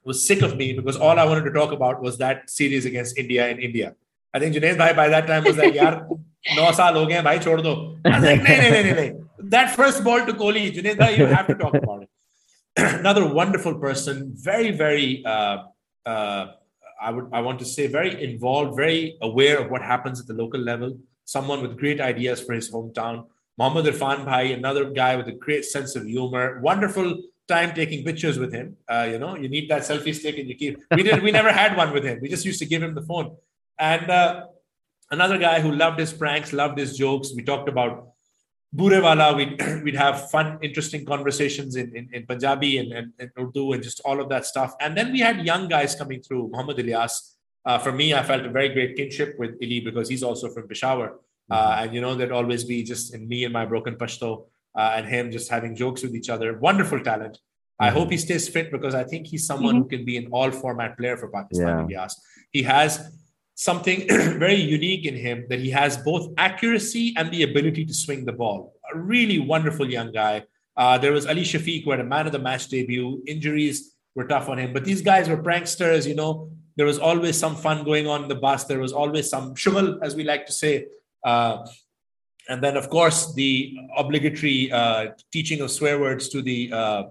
was sick of me because all I wanted to talk about was that series against India in India. I think Junaid bhai by that time was like, yaar, nine saal ho gaye, bhai, chhod do. I was like, nahin, nahin, nahin, nahin. That first ball to Kohli, Junaid bhai, you have to talk about it. Another wonderful person, very, very, uh, uh, I would, I want to say, very involved, very aware of what happens at the local level. Someone with great ideas for his hometown. Mohammad Irfan bhai, another guy with a great sense of humor. Wonderful time taking pictures with him. Uh, you know, you need that selfie stick, and you keep. We did. We never had one with him. We just used to give him the phone. And uh, another guy who loved his pranks, loved his jokes. We talked about Burewala. We'd, we'd have fun, interesting conversations in, in, in Punjabi and, and, and Urdu and just all of that stuff. And then we had young guys coming through. Muhammad Ilyas. Uh, for me, I felt a very great kinship with Ili because he's also from Peshawar. Uh, and, you know, there'd always be just in me and my broken Pashto uh, and him just having jokes with each other. Wonderful talent. I hope he stays fit because I think he's someone mm-hmm. who can be an all-format player for Pakistan. Yeah. Ilyas. He has something very unique in him that he has both accuracy and the ability to swing the ball. A really wonderful young guy. Uh, there was Ali Shafiq who had a man of the match debut. Injuries were tough on him, but these guys were pranksters. You know, there was always some fun going on in the bus. There was always some shughal, as we like to say. Uh, and then, of course, the obligatory uh, teaching of swear words to the uh,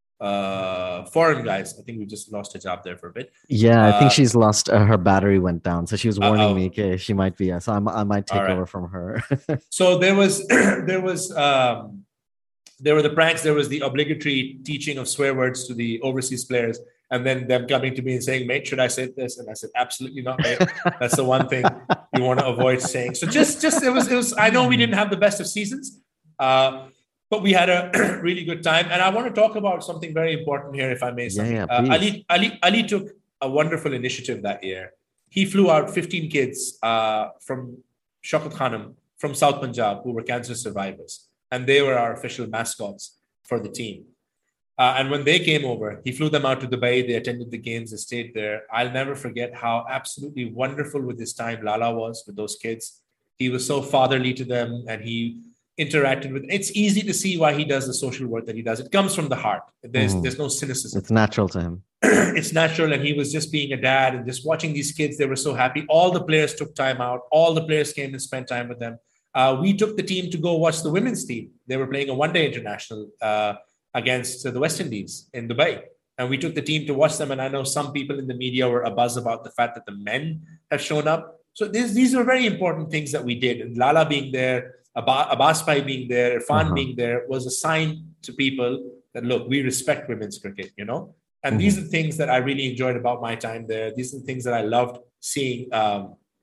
uh foreign guys. I think we just lost a job there for a bit. Yeah, I think uh, she's lost uh, her battery went down, so she was warning uh-oh. me. Okay, she might be. So I'm, I might take right. over from her. So there was there was um there were the pranks. There was the obligatory teaching of swear words to the overseas players, and then them coming to me and saying, "Mate, should I say this?" And I said, "Absolutely not, mate. That's the one thing you want to avoid saying." So just just it was it was. I know we didn't have the best of seasons. Uh, But we had a really good time. And I want to talk about something very important here, if I may. Yeah, yeah, uh, Ali, Ali, Ali took a wonderful initiative that year. He flew out fifteen kids uh, from Shaukat Khanum, from South Punjab, who were cancer survivors. And they were our official mascots for the team. Uh, and when they came over, he flew them out to Dubai. They attended the games. They stayed there. I'll never forget how absolutely wonderful with his time Lala was with those kids. He was so fatherly to them, and he interacted with. It's easy to see why he does the social work that he does. It comes from the heart. There's mm. there's no cynicism. It's natural to him. It's natural, and he was just being a dad and just watching these kids. They were so happy. All the players took time out. All the players came and spent time with them. Uh, we took the team to go watch the women's team. They were playing a one-day international uh, against uh, the West Indies in Dubai, and we took the team to watch them. And I know some people in the media were abuzz about the fact that the men have shown up. So these these were very important things that we did. And Lala being there, Abbas Bhai being there, Irfan uh-huh. being there was a sign to people that, look, we respect women's cricket, you know? And mm-hmm. these are the things that I really enjoyed about my time there. These are the things that I loved seeing, um,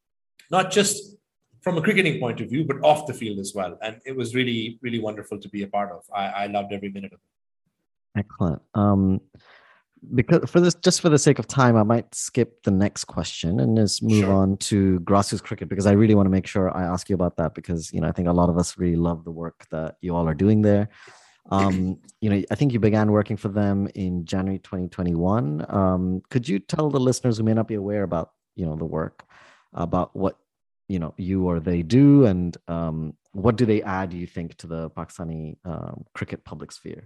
not just from a cricketing point of view, but off the field as well. And it was really, really wonderful to be a part of. I, I loved every minute of it. Excellent. Um, because for this, just for the sake of time, I might skip the next question and just move sure. on to grassroots cricket, because I really want to make sure I ask you about that, because, you know, I think a lot of us really love the work that you all are doing there. Um, you know, I think you began working for them in January twenty twenty-one. Um, could you tell the listeners who may not be aware about, you know, the work, about what, you know, you or they do, and um, what do they add, you think, to the Pakistani um, cricket public sphere?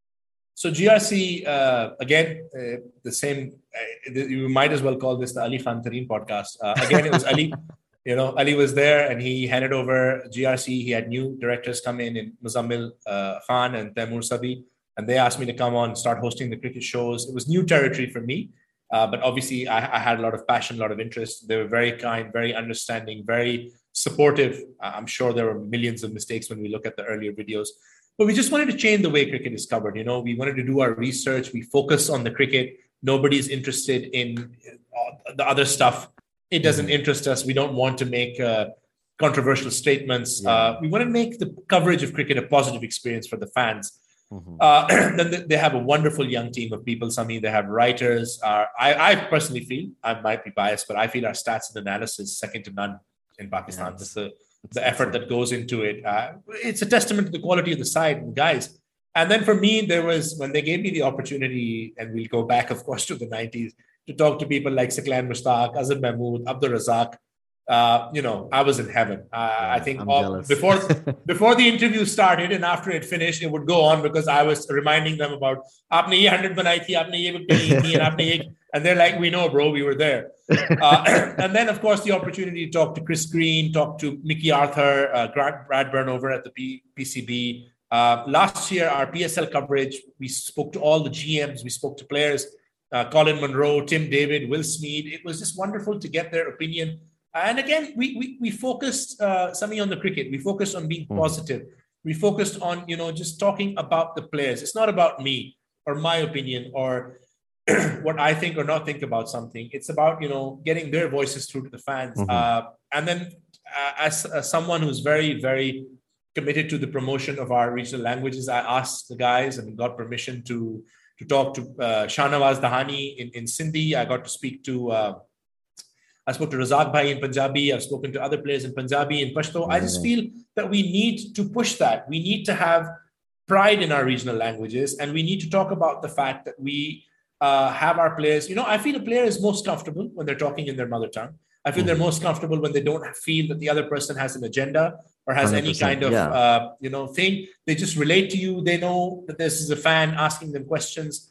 So G R C, uh, again, uh, the same, uh, you might as well call this the Ali Khan Tareen podcast. Uh, again, it was Ali, you know, Ali was there and he handed over G R C. He had new directors come in, in Muzammil uh, Khan and Taimur Sabi, and they asked me to come on, start hosting the cricket shows. It was new territory for me, uh, but obviously I, I had a lot of passion, a lot of interest. They were very kind, very understanding, very supportive. I'm sure there were millions of mistakes when we look at the earlier videos. But we just wanted to change the way cricket is covered. You know, we wanted to do our research. We focus on the cricket. Nobody's interested in the other stuff. It doesn't interest us. We don't want to make uh, controversial statements. Yeah. Uh, we want to make the coverage of cricket a positive experience for the fans. Mm-hmm. Uh, then they have a wonderful young team of people. Sami, they have writers. Uh, I, I personally feel, I might be biased, but I feel our stats and analysis second to none in Pakistan. Yeah. Just the the effort that goes into it. Uh, it's a testament to the quality of the side and the guys. And then for me, there was, when they gave me the opportunity, and we'll go back, of course, to the nineties, to talk to people like Saklan Mushtaq, Azhar Mahmood, Abdul Razak, uh, you know, I was in heaven. Uh, yeah, I think I'm all, jealous. before before the interview started and after it finished, it would go on because I was reminding them about "Aapne ye hundred banai thi, aapne ye kari thi, and aapne ye," and they're like, "We know, bro, we were there." Uh, and then, of course, the opportunity to talk to Chris Green, talk to Mickey Arthur, uh, Brad Burnover at the P- PCB. Uh, last year, our P S L coverage, we spoke to all the G Ms, we spoke to players, uh, Colin Monroe, Tim David, Will Smead. It was just wonderful to get their opinion. And again, we we, we focused, uh, Sami, on the cricket. We focused on being mm. positive. We focused on, you know, just talking about the players. It's not about me or my opinion or what I think or not think about something. It's about, you know, getting their voices through to the fans. Mm-hmm. Uh, and then uh, as, as someone who's very, very committed to the promotion of our regional languages, I asked the guys and got permission to, to talk to uh, Shahnawaz Dahani in, in Sindhi. I got to speak to... Uh, I spoke to Razak Bhai in Punjabi. I've spoken to other players in Punjabi, in Pashto. Mm-hmm. I just feel that we need to push that. We need to have pride in our regional languages, and we need to talk about the fact that we uh, have our players. You know, I feel a player is most comfortable when they're talking in their mother tongue. I feel mm-hmm. they're most comfortable when they don't feel that the other person has an agenda or has any kind of, yeah. uh, you know, thing. They just relate to you. They know that this is a fan asking them questions.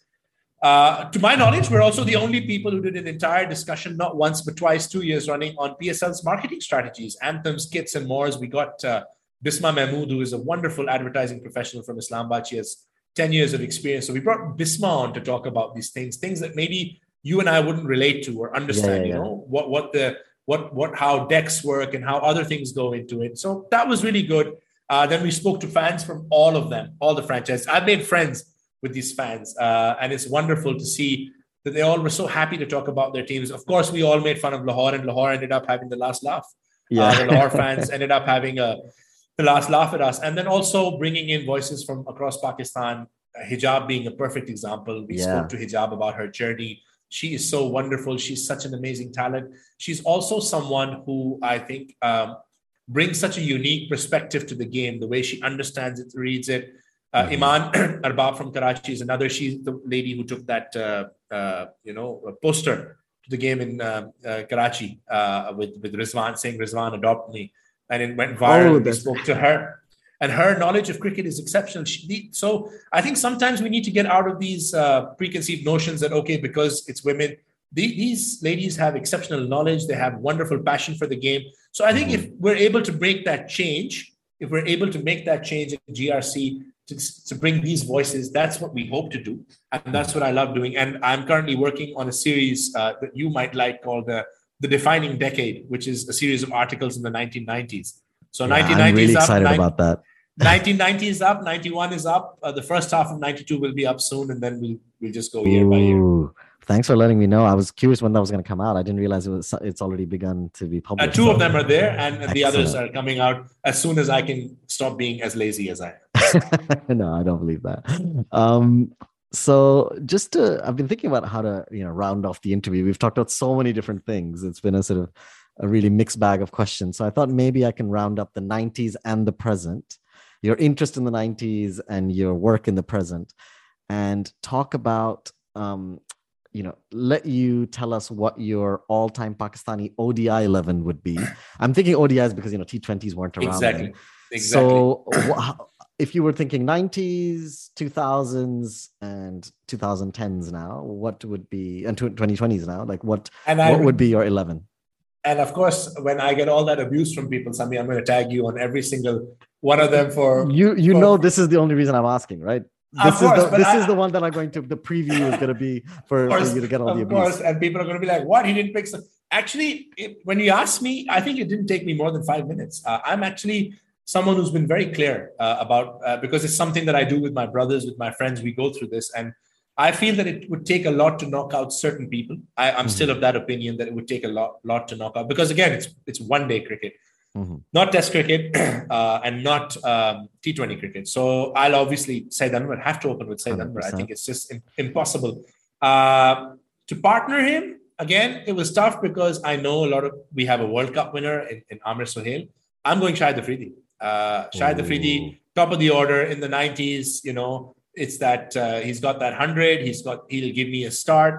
Uh, to my knowledge, we're also the only people who did an entire discussion, not once, but twice, two years running on P S L's marketing strategies, anthems, kits, and more. We got uh, Bisma Mahmood, who is a wonderful advertising professional from Islamabad. She has ten years of experience. So we brought Bisma on to talk about these things, things that maybe you and I wouldn't relate to or understand, yeah, yeah. you know, what, what the, what, what, how decks work and how other things go into it. So that was really good. Uh, then we spoke to fans from all of them, all the franchises. I've made friends with these fans. Uh, and it's wonderful to see that they all were so happy to talk about their teams. Of course, we all made fun of Lahore, and Lahore ended up having the last laugh. Yeah. Uh, the Lahore fans ended up having a, the last laugh at us. And then also bringing in voices from across Pakistan, Hijab being a perfect example. We yeah. spoke to Hijab about her journey. She is so wonderful. She's such an amazing talent. She's also someone who I think um, brings such a unique perspective to the game, the way she understands it, reads it. Uh, Iman Arbab from Karachi is another. She's the lady who took that, uh, uh, you know, poster to the game in uh, uh, Karachi uh, with, with Rizwan saying, Rizwan, adopt me. And it went viral. Oh, we spoke to her. And her knowledge of cricket is exceptional. She, so I think sometimes we need to get out of these uh, preconceived notions that, okay, because it's women, the, these ladies have exceptional knowledge. They have wonderful passion for the game. So I think mm-hmm. if we're able to break that change, if we're able to make that change in G R C, To, to bring these voices, that's what we hope to do. And that's what I love doing. And I'm currently working on a series uh, that you might like called the, the Defining Decade, which is a series of articles in the nineteen nineties. So yeah, nineteen nineties I'm really up, excited nine, about that. nineteen ninety is up, ninety-one is up. Uh, the first half of ninety-two will be up soon, and then we'll, we'll just go year Ooh, by year. Thanks for letting me know. I was curious when that was going to come out. I didn't realize it was, it's already begun to be published. Uh, two so. of them are there, and, and the others are coming out as soon as I can stop being as lazy as I am. No, I don't believe that. Um, so just to, I've been thinking about how to, you know, round off the interview. We've talked about so many different things. It's been a sort of a really mixed bag of questions. So I thought maybe I can round up the nineties and the present, your interest in the nineties and your work in the present, and talk about, um, you know, let you tell us what your all-time Pakistani O D I eleven would be. I'm thinking O D Is because, you know, T twenties weren't around. Exactly. Then. Exactly. So wh- if you were thinking nineties, two thousands, and twenty tens now, what would be, and twenty twenties now, like what, and what I, would be your eleven? And of course, when I get all that abuse from people, Sami, I'm going to tag you on every single one of them for... You you for, know this is the only reason I'm asking, right? This, course, is, the, this I, is the one that I'm going to, the preview is going to be for, course, for you to get all the abuse. Of course, and people are going to be like, what? He didn't pick some... Actually, it, when you asked me, I think it didn't take me more than five minutes. Uh, I'm actually someone who's been very clear uh, about, uh, because it's something that I do with my brothers, with my friends, we go through this. And I feel that it would take a lot to knock out certain people. I, I'm mm-hmm. still of that opinion that it would take a lot, lot to knock out, because again, it's it's one day cricket. Mm-hmm. Not Test cricket uh, and not um, T twenty cricket. So I'll obviously Saeed Anwar, have to open with Saeed Anwar. I think it's just in, impossible. Uh, to partner him, again, it was tough because I know a lot of, we have a World Cup winner in, in Amir Sohail. I'm going Shahid Afridi. Uh, Shahid Afridi, top of the order in the nineties, you know, it's that uh, he's got that one hundred, he's got, he'll give me a start.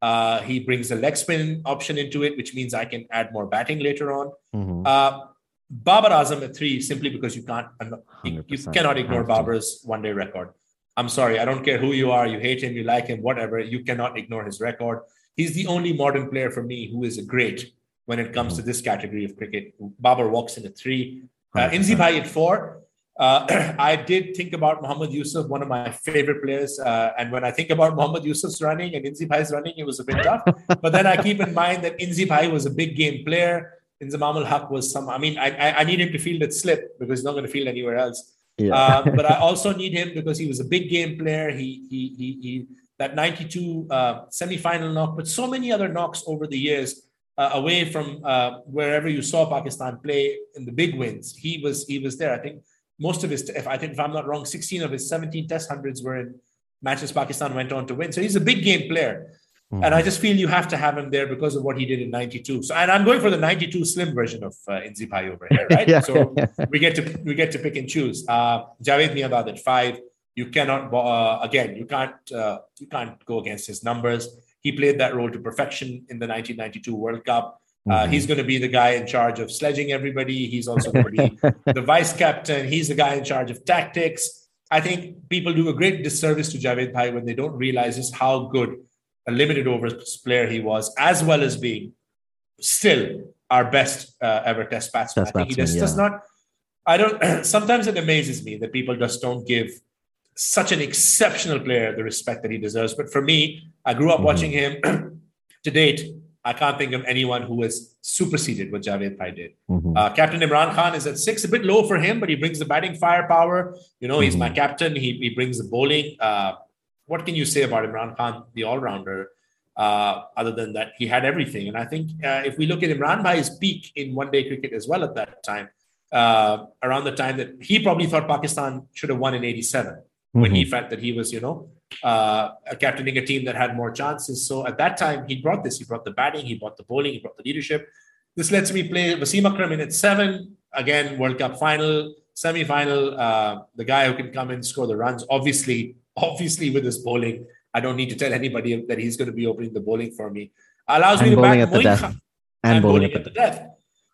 Uh, he brings a leg spin option into it, which means I can add more batting later on. Mm-hmm. Uh, Babar Azam at three, simply because you can't, you, you cannot ignore Babar's one-day record. I'm sorry, I don't care who you are, you hate him, you like him, whatever. You cannot ignore his record. He's the only modern player for me who is a great when it comes mm-hmm. to this category of cricket. Babar walks in at three. Uh, Inzi Bhai at four. Uh, I did think about Mohammad Yusuf, one of my favorite players. Uh, and when I think about Mohammad Yusuf's running and Inzi Bhai's running, it was a bit tough. But then I keep in mind that Inzi Bhai was a big game player. Inzamam ul Haq was some, I mean, I, I, I need him to field at slip because he's not going to field anywhere else. Yeah. uh, but I also need him because he was a big game player. He, he, he, he that ninety-two uh, semi-final knock, but so many other knocks over the years uh, away from uh, wherever you saw Pakistan play in the big wins. He was, he was there. I think most of his, if I think, if I'm not wrong, sixteen of his seventeen test hundreds were in matches Pakistan went on to win. So he's a big game player. Mm-hmm. And I just feel you have to have him there because of what he did in ninety-two. So, and I'm going for the ninety-two slim version of uh, Inzi Bhai over here, right? yeah, so yeah. we get to we get to pick and choose. Uh, Javed Miandad at five. You cannot uh, again. You can't uh, you can't go against his numbers. He played that role to perfection in the nineteen ninety-two World Cup. Uh, mm-hmm. He's going to be the guy in charge of sledging everybody. He's also going to be the vice captain. He's the guy in charge of tactics. I think people do a great disservice to Javed Bhai when they don't realize just how good a limited overs player he was, as well as being still our best uh, ever test batsman. Test I think he batsman, just yeah. does not, I don't, sometimes it amazes me that people just don't give such an exceptional player the respect that he deserves. But for me, I grew up mm-hmm. watching him to date. I can't think of anyone who has superseded what Javed Bhai did. Mm-hmm. Uh, Captain Imran Khan is at six, a bit low for him, but he brings the batting firepower. You know, he's Mm-hmm. my captain. He, he brings the bowling. Uh, what can you say about Imran Khan, the all-rounder? Uh, other than that, he had everything. And I think uh, if we look at Imran Bhai's peak in one-day cricket as well at that time, uh, around the time that he probably thought Pakistan should have won in eighty-seven, mm-hmm. when he felt that he was, you know, uh, captaining a team that had more chances. So at that time, he brought this. He brought the batting, he brought the bowling, he brought the leadership. This lets me play Wasim Akram in at seven. Again, World Cup final, semi-final, uh, the guy who can come and score the runs. Obviously, obviously with his bowling, I don't need to tell anybody that he's going to be opening the bowling for me. Allows and me to bowling back at the Moeen death. Khan And, and bowling, bowling at at the the death.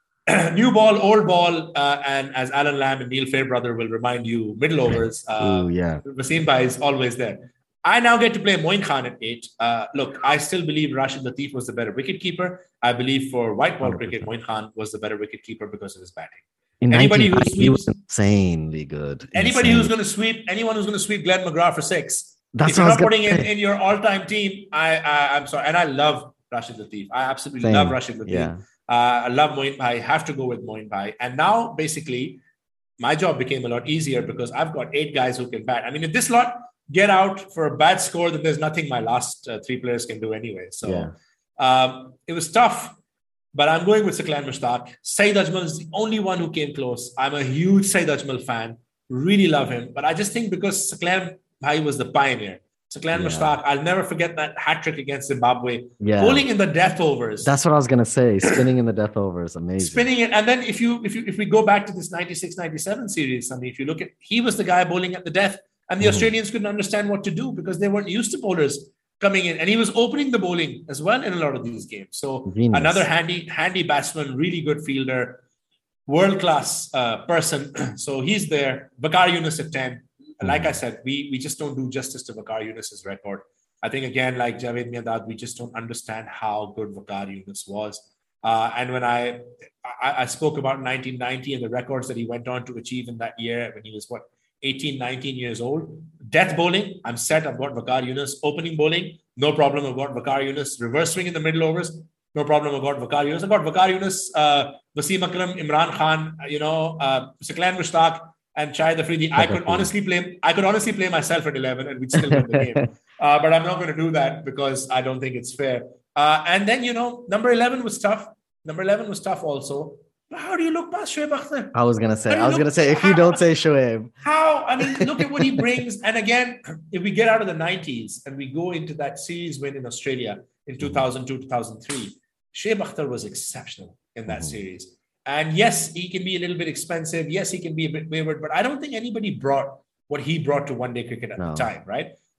New ball, old ball, uh, and as Alan Lamb and Neil Fairbrother will remind you, middle overs. Uh, Ooh, yeah. Wasim Bhai is always there. I now get to play Moeen Khan at eight. Uh, look, I still believe Rashid Latif was the better wicketkeeper. I believe for white ball cricket, Moeen Khan was the better wicketkeeper because of his batting. In anybody who he was sweeps, insanely good. anybody Insane. who's going to sweep, anyone who's going to sweep Glenn McGrath for six. That's if you're what I not was putting in, gonna say. in your all-time team, I, I, I'm sorry. And I love Rashid Latif. I absolutely Same. love Rashid Latif. Yeah. Uh, I love Moeen Bhai. I have to go with Moeen Bhai. And now, basically, my job became a lot easier because I've got eight guys who can bat. I mean, if this lot get out for a bad score, then there's nothing my last uh, three players can do anyway. So Yeah. um, it was tough, but I'm going with Saqlain Mushtaq. Saeed Ajmal is the only one who came close. I'm a huge Saeed Ajmal fan. Really love him. But I just think because Saqlain Bhai was the pioneer, Saqlain Yeah. Mushtaq, I'll never forget that hat trick against Zimbabwe. Yeah. Bowling in the death overs. That's what I was gonna say. Spinning in the death over is amazing. Spinning it, and then if you if you if we go back to this ninety-six ninety-seven series, I mean, if you look at, he was the guy bowling at the death, and the Mhm. Australians couldn't understand what to do because they weren't used to bowlers coming in, and he was opening the bowling as well in a lot of these games. So Genius. another handy handy batsman, really good fielder, world class uh, person. So he's there. Waqar Younis at ten. Like I said, we we just don't do justice to Waqar Younis's record. I think, again, like Javed Miandad, we just don't understand how good Waqar Younis was. Uh, and when I, I I spoke about nineteen ninety and the records that he went on to achieve in that year when he was, what, eighteen, nineteen years old. Death bowling, I'm set. I've got Waqar Younis. Opening bowling, no problem. I've got Waqar Younis. Reverse swing in the middle overs, no problem. I've got Waqar Younis. I've got Waqar Younis, uh, Wasim Akram, Imran Khan, you know, uh, Saqlain Mushtaq, and Shahid Afridi. I could honestly play. I could honestly play myself at eleven, and we'd still win the game. Uh, but I'm not going to do that because I don't think it's fair. Uh, and then, you know, number eleven was tough. Number eleven was tough also. But how do you look past Shoaib Akhtar? I was gonna say. How do I you was look- gonna say if you don't say Shoaib, How? I mean, look at what he brings. And again, if we get out of the nineties and we go into that series win in Australia in two thousand two, two thousand three, Shoaib Akhtar was exceptional in that Mm-hmm. series. And yes, he can be a little bit expensive. Yes, he can be a bit wayward, but I don't think anybody brought what he brought to one-day cricket at No. the time, right?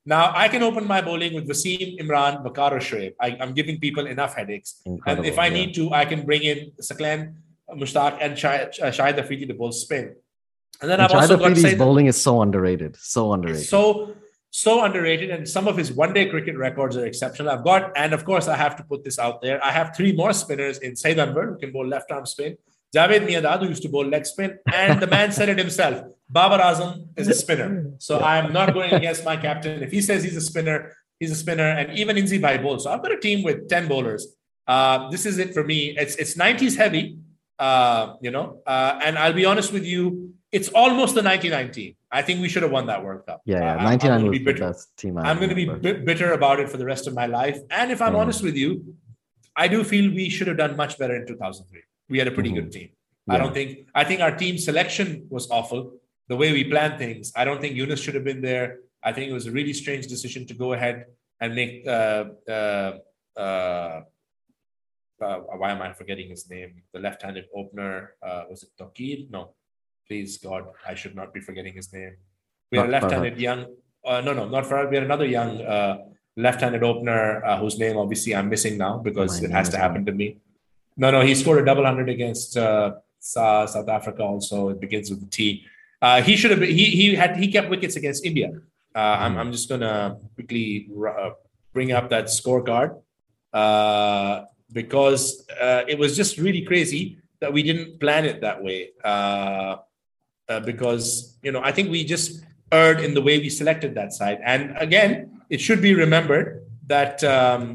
Now I can open my bowling with Wasim, Imran, Waqar, or Shoaib. I, I'm giving people enough headaches. Incredible, and if I yeah. need to, I can bring in Saklan, Mushtaq, and Shah- Shahid Afridi to bowl spin. And then And I've also Shahid got Afridi's Saeed- bowling is so underrated. So underrated. so so underrated, and some of his one-day cricket records are exceptional. I've got, and of course, I have to put this out there. I have three more spinners in Saeed Anwar, who can bowl left-arm spin, Javed Miandad, who used to bowl leg spin, and the man said it himself, Babar Azam is a spinner. So yeah. I'm not going against my captain. If he says he's a spinner, he's a spinner, and even Inzi Bhai bowls. So I've got a team with ten bowlers. Uh, this is it for me. It's it's nineties heavy, uh, you know, uh, and I'll be honest with you, it's almost the ninety-nine team. I think we should have won that World Cup. Yeah, yeah. Uh, ninety-nine I'm, I'm was the bitter. best team. I I'm going to be remember. bit bitter about it for the rest of my life. And if I'm Yeah. honest with you, I do feel we should have done much better in two thousand three. We had a pretty Mhm. good team. I Yeah. don't think, I think our team selection was awful. The way we planned things, I don't think Yunus should have been there. I think it was a really strange decision to go ahead and make, uh, uh, uh, uh, why am I forgetting his name? The left-handed opener, uh, was it Tokir? No, please God, I should not be forgetting his name. We had a Not left-handed Farhad. young, uh, no, no, not Farhad. We had another young uh, left-handed opener uh, whose name obviously I'm missing now because My it name has is to not- happen to me. No, no, he scored a double hundred against uh, Sa- South Africa. Also, it begins with the T. Uh, he should have. Been, he he had he kept wickets against India. Uh, I'm I'm just gonna quickly uh, bring up that scorecard uh, because uh, it was just really crazy that we didn't plan it that way. Uh, uh, because you know, I think we just erred in the way we selected that side. And again, it should be remembered that um,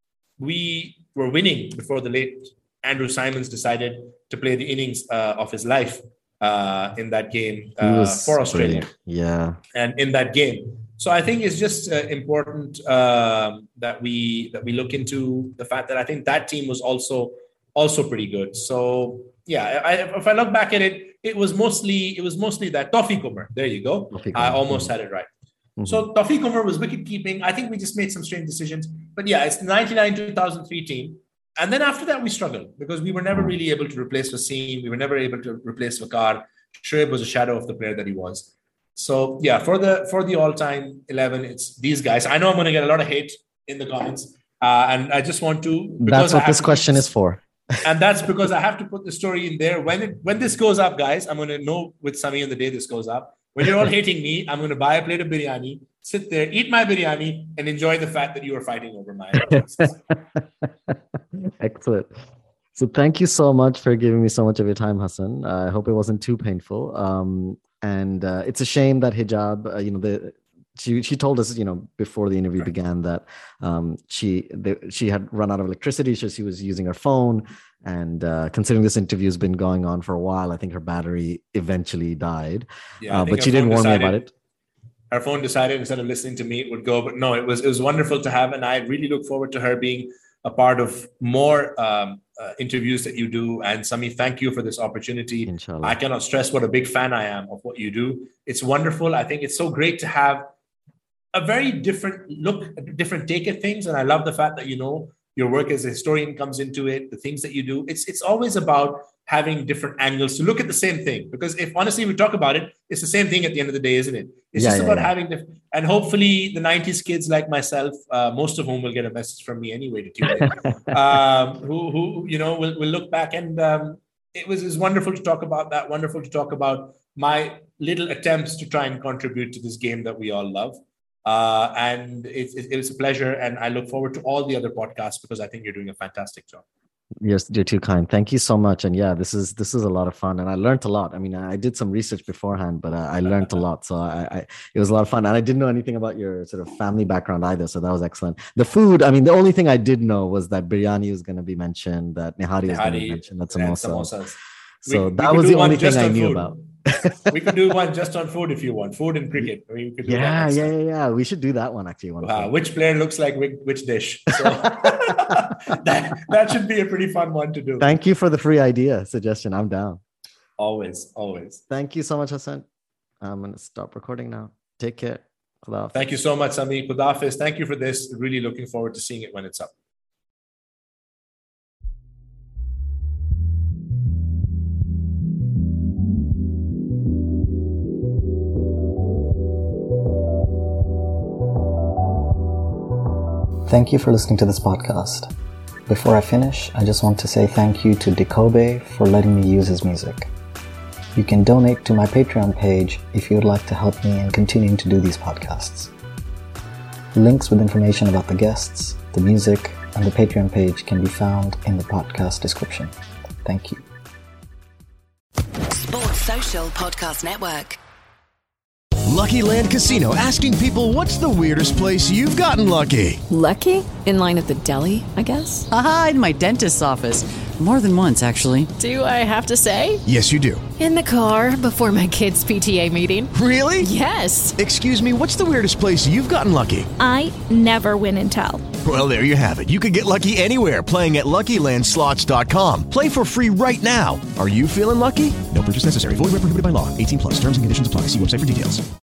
we were winning before the late Andrew Simons decided to play the innings uh, of his life uh, in that game He uh, was for Australia. brilliant. Yeah. And in that game. So I think it's just uh, important um that we that we look into the fact that I think that team was also also pretty good. So yeah, I, if I look back at it, it was mostly it was mostly that Tawfiq Umar. There you go. Tawfiq I Umar. almost Mhm. had it right. Mhm. So Tawfiq Umar was wicket keeping. I think we just made some strange decisions. But yeah, it's the ninety-nine two thousand three team. And then after that, we struggled because we were never really able to replace Wasim. We were never able to replace Waqar. Shoaib was a shadow of the player that he was. So yeah, for the for the all-time eleven, it's these guys. I know I'm going to get a lot of hate in the comments, uh, and I just want to. That's I what have this to question put- is for. and that's because I have to put the story in there. When it when this goes up, guys, I'm going to know with Sami on the day this goes up. When you're all hating me, I'm going to buy a plate of biryani, sit there, eat my biryani, and enjoy the fact that you are fighting over my choices. Excellent. So thank you so much for giving me so much of your time, Hassan. Uh, I hope it wasn't too painful. Um, and uh, it's a shame that hijab, uh, you know, the she she told us, you know, before the interview began that um, she the, she had run out of electricity, so she was using her phone. And uh, considering this interview has been going on for a while, I think her battery eventually died. Yeah, I uh, think but she her did phone warn me decided- about it. Her phone decided instead of listening to me, it would go. But no, it was it was wonderful to have, and I really look forward to her being a part of more um, uh, interviews that you do. And Sami, thank you for this opportunity. Inshallah. I cannot stress what a big fan I am of what you do. It's wonderful. I think it's so great to have a very different look, a different take at things. And I love the fact that, you know, your work as a historian comes into it, the things that you do. It's it's always about having different angles to look at the same thing. Because if honestly we talk about it, it's the same thing at the end of the day, isn't it? It's Yeah, just yeah, about yeah. having different, and hopefully the nineties kids like myself, uh, most of whom will get a message from me anyway to tune in, um, who, who, you know, will, will look back. And um, it was, it was wonderful to talk about that, wonderful to talk about my little attempts to try and contribute to this game that we all love. Uh, and it, it, it was a pleasure. And I look forward to all the other podcasts because I think you're doing a fantastic job. You're, you're too kind. Thank you so much. And yeah, this is this is a lot of fun, and I learned a lot. I mean, I did some research beforehand, but uh, I learned a lot. So I, I, it was a lot of fun, and I didn't know anything about your sort of family background either. So that was excellent. The food, I mean, the only thing I did know was that biryani was going to be mentioned, that nihari was going to be Nihari mentioned, that and samosa. samosas. So We- we that could was do the one only thing just I on knew food. about. We could do one just on food if you want. Food and cricket. We could do that Yeah, next yeah, time. yeah, yeah. We should do that one actually. One Wow, which player looks like which, which dish? So that, that should be a pretty fun one to do. Thank you for the free idea suggestion. I'm down. Always, always. Thank you so much, Hassan. I'm going to stop recording now. Take care. Khuda Hafiz. Thank you so much, Sami. Khuda Hafiz. Thank you for this. Really looking forward to seeing it when it's up. Thank you for listening to this podcast. Before I finish, I just want to say thank you to Dekobe for letting me use his music. You can donate to my Patreon page if you would like to help me in continuing to do these podcasts. Links with information about the guests, the music, and the Patreon page can be found in the podcast description. Thank you. Sports Social Podcast Network. Lucky Land Casino, asking people, what's the weirdest place you've gotten lucky? Lucky? In line at the deli, I guess? Aha, in my dentist's office. More than once, actually. Do I have to say? Yes, you do. In the car before my kids' P T A meeting. Really? Yes. Excuse me, what's the weirdest place you've gotten lucky? I never win and tell. Well, there you have it. You can get lucky anywhere, playing at Lucky Land Slots dot com. Play for free right now. Are you feeling lucky? No purchase necessary. Void where prohibited by law. eighteen plus. Terms and conditions apply. See website for details.